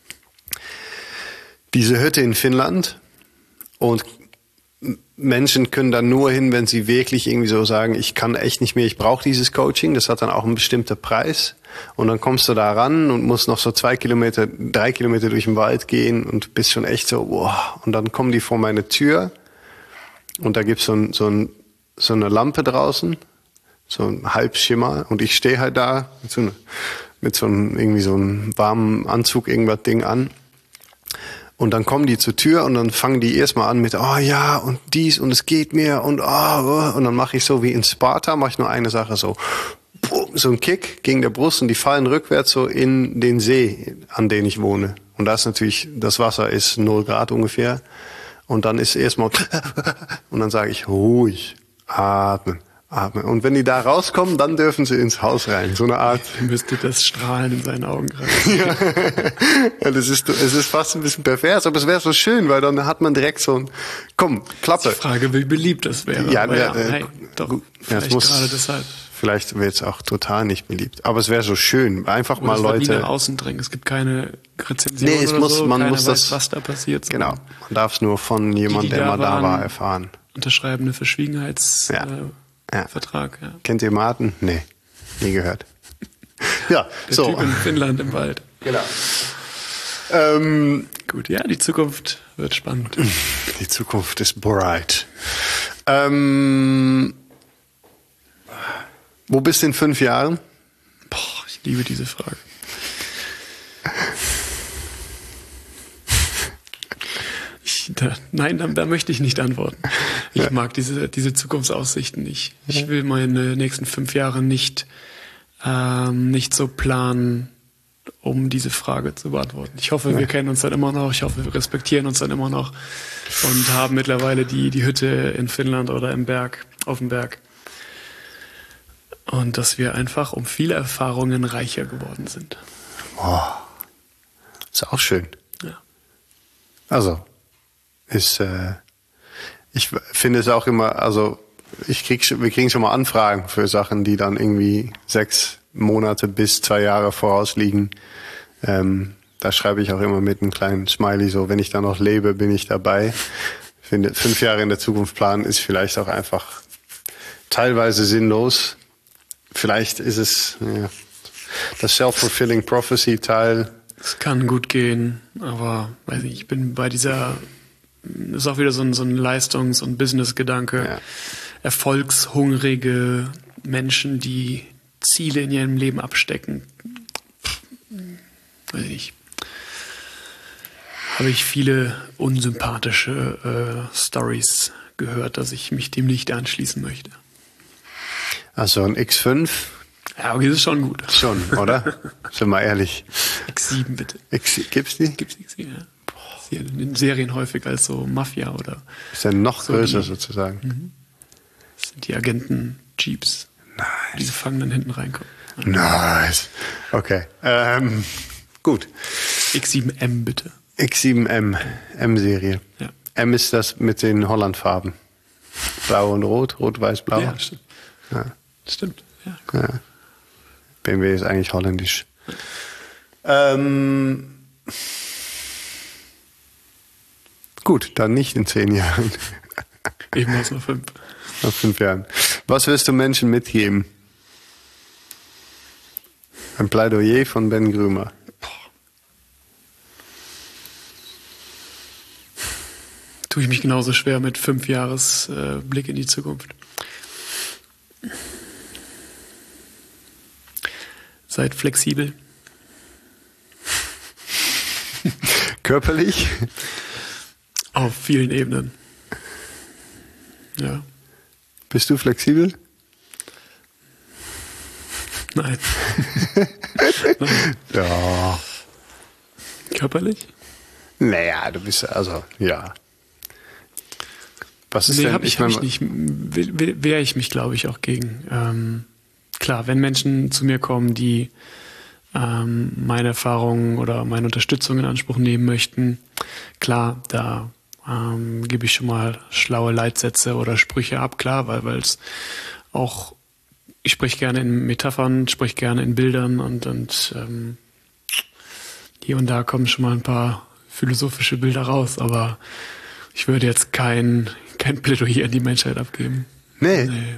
Diese Hütte in Finnland und Menschen können dann nur hin, wenn sie wirklich irgendwie so sagen, ich kann echt nicht mehr, ich brauche dieses Coaching, das hat dann auch einen bestimmten Preis. Und dann kommst du da ran und musst noch so zwei Kilometer, drei Kilometer durch den Wald gehen und bist schon echt so, wow. Und dann kommen die vor meine Tür und da gibt's so, ein, so, ein, so eine Lampe draußen, so ein Halbschimmer und ich stehe halt da mit so, eine, mit so einem, irgendwie so einem warmen Anzug, irgendwas Ding an. Und dann kommen die zur Tür und dann fangen die erstmal an mit, oh ja, und dies und es geht mir und oh, oh. Und dann mache ich so wie in Sparta, mache ich nur eine Sache so, so ein Kick gegen der Brust und die fallen rückwärts so in den See, an dem ich wohne. Und da ist natürlich, das Wasser ist null Grad ungefähr. Und dann ist erstmal, und dann sage ich, ruhig, atmen. Atmen. Und wenn die da rauskommen, dann dürfen sie ins Haus rein. So eine Art. Müsste das Strahlen in seinen Augen reißen. Ja. Ja, das ist, es ist fast ein bisschen pervers, aber es wäre so schön, weil dann hat man direkt so ein, komm, Klappe. Die Frage, wie beliebt das wäre. Ja, ja, ja nein, doch, ja, vielleicht muss, gerade deshalb. Vielleicht wird es auch total nicht beliebt. Aber es wäre so schön, einfach Oder mal es Leute. Nie nach außen drängen. Es gibt keine Rezension nee, es oder muss, so. man Keiner muss weiß, das, was da passiert. So. Genau. Man darf es nur von jemandem, der mal da war, erfahren. Unterschreibende Verschwiegenheitsvertrag. Ja. Äh, Ja. Vertrag, ja. Kennt ihr Martin? Nee, nie gehört. Ja, Der so. Typ in Finnland im Wald. Genau. Ähm, Gut, ja, die Zukunft wird spannend. Die Zukunft ist bright. Ähm, wo bist du in fünf Jahren? Boah, ich liebe diese Frage. Ich, da, nein, da, da möchte ich nicht antworten. Ich ja. mag diese, diese Zukunftsaussichten nicht. Ich will meine nächsten fünf Jahre nicht, ähm, nicht so planen, um diese Frage zu beantworten. Ich hoffe, ja. wir kennen uns dann immer noch. Ich hoffe, wir respektieren uns dann immer noch und haben mittlerweile die, die Hütte in Finnland oder im Berg, auf dem Berg. Und dass wir einfach um viele Erfahrungen reicher geworden sind. Oh, ist auch schön. Ja. Also, ist, äh, ich finde es auch immer, also ich krieg, wir kriegen schon mal Anfragen für Sachen, die dann irgendwie sechs Monate bis zwei Jahre vorausliegen. Ähm, da schreibe ich auch immer mit einem kleinen Smiley so, wenn ich da noch lebe, bin ich dabei. Ich finde, fünf Jahre in der Zukunft planen ist vielleicht auch einfach teilweise sinnlos. Vielleicht ist es ja, das Self-Fulfilling Prophecy-Teil. Es kann gut gehen, aber weiß nicht, ich bin bei dieser, ist auch wieder so ein, so ein Leistungs- und Business-Gedanke. Ja. Erfolgshungrige Menschen, die Ziele in ihrem Leben abstecken. Weiß ich nicht. Habe ich viele unsympathische äh, Stories gehört, dass ich mich dem nicht anschließen möchte. Also ein X fünf? Ja, okay, das ist schon gut. Schon, oder? Sind wir ehrlich. X sieben bitte. X, gibt's die? Gibt's X sieben, ja. Boah. In Serien häufig als so Mafia oder. Ist ja noch so größer die, sozusagen. Mhm. Das sind die Agenten-Jeeps. Nice. Diese fangen dann hinten reinkommen. Nice. Okay. Ähm, gut. X sieben M bitte. X sieben M. M-Serie. Ja. M ist das mit den Hollandfarben. Blau und Rot, Rot, Weiß, Blau. Ja, stimmt. Ja. Stimmt. Ja. Ja. B M W ist eigentlich holländisch. Ähm, gut, dann nicht in zehn Jahren. Eben was noch fünf. Nach fünf Jahren. Was wirst du Menschen mitgeben? Ein Plädoyer von Ben Grümer. Tue ich mich genauso schwer mit fünf Jahres äh, Blick in die Zukunft. Seid flexibel. Körperlich? Auf vielen Ebenen. Ja. Bist du flexibel? Nein. Nein. Ja. Körperlich? Naja, du bist also, ja. Was ist nee, denn? hab ich, ich mein, hab ich nicht. Wehre ich mich, glaube ich, auch gegen. Ähm, klar, wenn Menschen zu mir kommen, die ähm, meine Erfahrungen oder meine Unterstützung in Anspruch nehmen möchten, klar, da ähm, gebe ich schon mal schlaue Leitsätze oder Sprüche ab, klar, weil weil es auch, ich spreche gerne in Metaphern, spreche gerne in Bildern und, und ähm, hier und da kommen schon mal ein paar philosophische Bilder raus, aber ich würde jetzt kein, kein Plädoyer an die Menschheit abgeben. Nee. nee.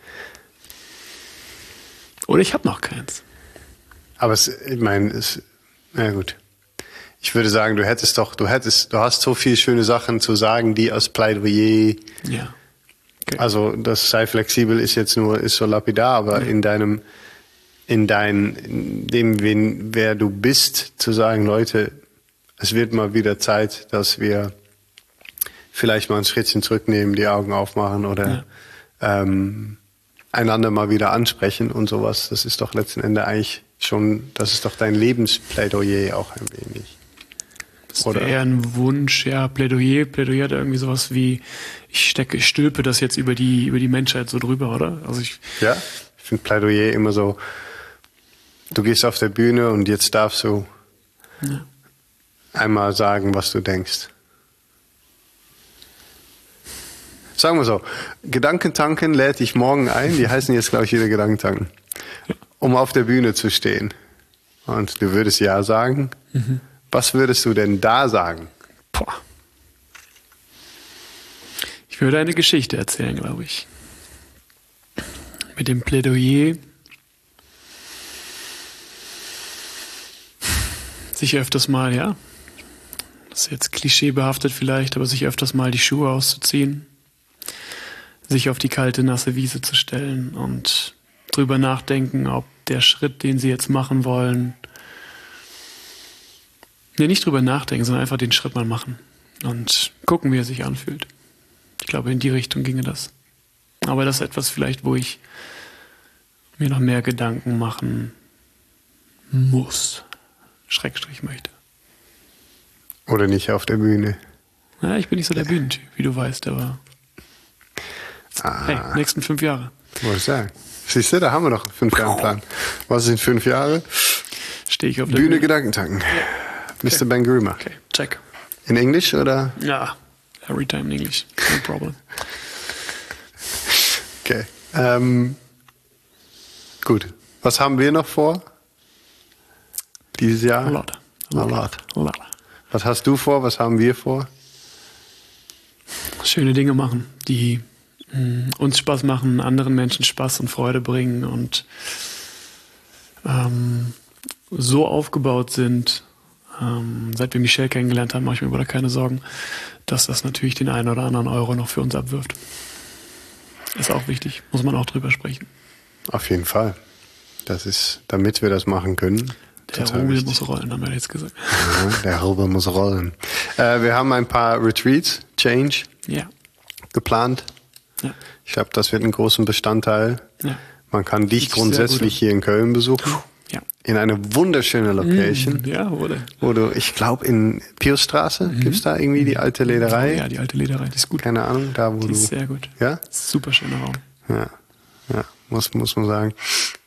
Oder ich habe noch keins. Aber es, ich meine, es, na gut. Ich würde sagen, du hättest doch, du hättest, du hast so viele schöne Sachen zu sagen, die als Plädoyer. Ja. Okay. Also das sei flexibel ist jetzt nur, ist so lapidar, aber ja. in deinem, in dein, in dem, wen, wer du bist, zu sagen, Leute, es wird mal wieder Zeit, dass wir vielleicht mal ein Schrittchen zurücknehmen, die Augen aufmachen oder ja. ähm, einander mal wieder ansprechen und sowas. Das ist doch letzten Endes eigentlich schon, das ist doch dein Lebensplädoyer auch ein wenig. Das wäre eher ein Wunsch, ja, Plädoyer. Plädoyer hat irgendwie sowas wie, ich stecke, ich stülpe das jetzt über die, über die Menschheit so drüber, oder? Also ich, ja, ich finde Plädoyer immer so, du gehst auf der Bühne und jetzt darfst du ja. einmal sagen, was du denkst. Sagen wir so, Gedankentanken lädt dich morgen ein, die heißen jetzt, glaube ich, wieder Gedankentanken, um auf der Bühne zu stehen. Und du würdest ja sagen, mhm. Was würdest du denn da sagen? Boah. Ich würde eine Geschichte erzählen, glaube ich. Mit dem Plädoyer, sich öfters mal, ja, das ist jetzt klischeebehaftet vielleicht, aber sich öfters mal die Schuhe auszuziehen, sich auf die kalte, nasse Wiese zu stellen und drüber nachdenken, ob der Schritt, den sie jetzt machen wollen, nee, nicht drüber nachdenken, sondern einfach den Schritt mal machen und gucken, wie er sich anfühlt. Ich glaube, in die Richtung ginge das. Aber das ist etwas vielleicht, wo ich mir noch mehr Gedanken machen muss, Schrägstrich möchte. Oder nicht auf der Bühne. Ja, ich bin nicht so der Bühnentyp, wie du weißt, aber ah. hey, nächsten fünf Jahre. Wollte ich sagen. Siehst du, da haben wir noch fünf Jahre Plan. Was sind fünf Jahre? Stehe ich auf der Bühne, Bühne. Gedankentanken. Okay. Mister Ben Groomer. Okay, check. In Englisch oder? Ja, every time in English. No problem. Okay. Ähm, gut. Was haben wir noch vor? Dieses Jahr? A lot. A lot. A lot. Was hast du vor? Was haben wir vor? Schöne Dinge machen, die mh, uns Spaß machen, anderen Menschen Spaß und Freude bringen und ähm, so aufgebaut sind, ähm, seit wir Michelle kennengelernt haben, mache ich mir aber keine Sorgen, dass das natürlich den einen oder anderen Euro noch für uns abwirft. Ist auch wichtig, muss man auch drüber sprechen. Auf jeden Fall. Das ist, damit wir das machen können. Der Rubel muss rollen, haben wir jetzt gesagt. Ja, der Rubel muss rollen. Äh, wir haben ein paar Retreats, Change, Ja. geplant. Ja. Ich glaube, das wird ein großer Bestandteil. Ja. Man kann dich Sieht sehr grundsätzlich gut hier in Köln besuchen. Ja. In eine wunderschöne Location. Ja, oder? Wo du, ich glaube, in Piusstraße mhm. gibt's da irgendwie die alte Lederei. Ja, die alte Lederei, die ist gut. Keine Ahnung, da wo die du. Ist sehr gut. Ja? Super schöner Raum. Ja. Ja, muss, muss man sagen.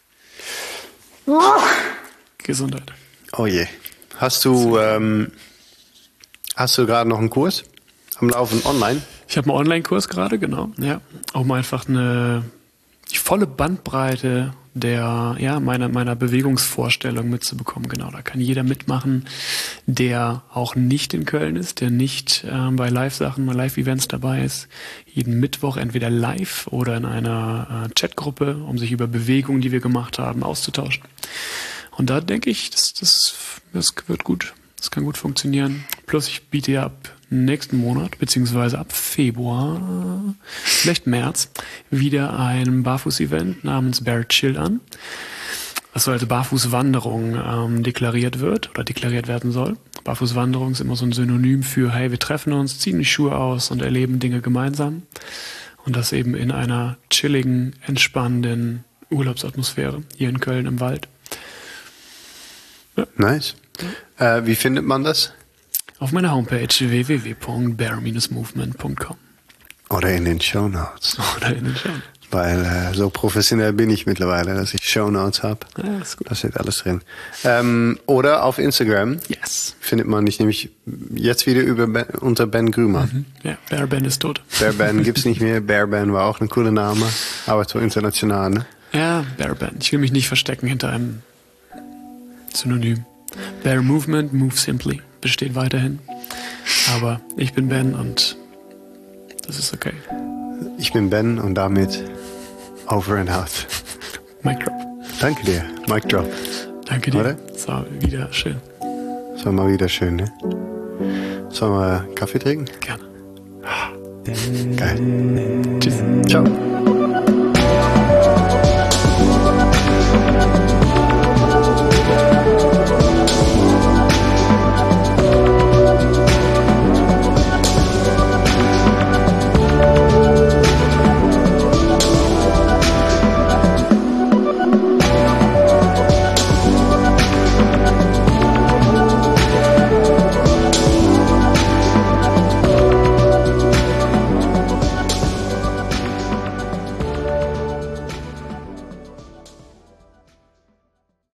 Gesundheit. Oh je. Hast du, ähm, hast du gerade noch einen Kurs am Laufen online? Ich habe einen Online-Kurs gerade, genau. Ja, um einfach eine die volle Bandbreite der ja meiner meiner Bewegungsvorstellung mitzubekommen. Genau, da kann jeder mitmachen, der auch nicht in Köln ist, der nicht äh, bei Live-Sachen, bei Live-Events dabei ist. Jeden Mittwoch entweder live oder in einer äh, Chatgruppe, um sich über Bewegungen, die wir gemacht haben, auszutauschen. Und da denke ich, das, das, das wird gut. Das kann gut funktionieren. Plus ich biete ja ab nächsten Monat, beziehungsweise ab Februar, vielleicht März, wieder ein Barfuß-Event namens Bear Chill an. Was so als Barfußwanderung ähm, deklariert wird oder deklariert werden soll. Barfußwanderung ist immer so ein Synonym für, hey, wir treffen uns, ziehen die Schuhe aus und erleben Dinge gemeinsam. Und das eben in einer chilligen, entspannenden Urlaubsatmosphäre hier in Köln im Wald. Ja. Nice. Äh, wie findet man das? Auf meiner Homepage w w w punkt bear dash movement punkt com. Oder in den Shownotes. Oder in den Shownotes. Weil äh, so professionell bin ich mittlerweile, dass ich Shownotes habe. Ja, ist gut. Da steht alles drin. Ähm, oder auf Instagram. Yes. Findet man dich nämlich jetzt wieder über ben, unter Ben Groomer. Mhm. Ja, Bear Ben ist tot. Bear Ben gibt's nicht mehr. Bear Ben war auch ein cooler Name, aber so international, ne? Ja, Bear Ben. Ich will mich nicht verstecken hinter einem Synonym. Bear Movement, Move Simply besteht weiterhin. Aber ich bin Ben und das ist okay. Ich bin Ben und damit over and out. Mic drop. Danke dir. Mic drop. Danke dir. Oder? Das war wieder schön. Das war mal wieder schön, ne? Sollen wir Kaffee trinken? Gerne. Geil. Tschüss. Ciao.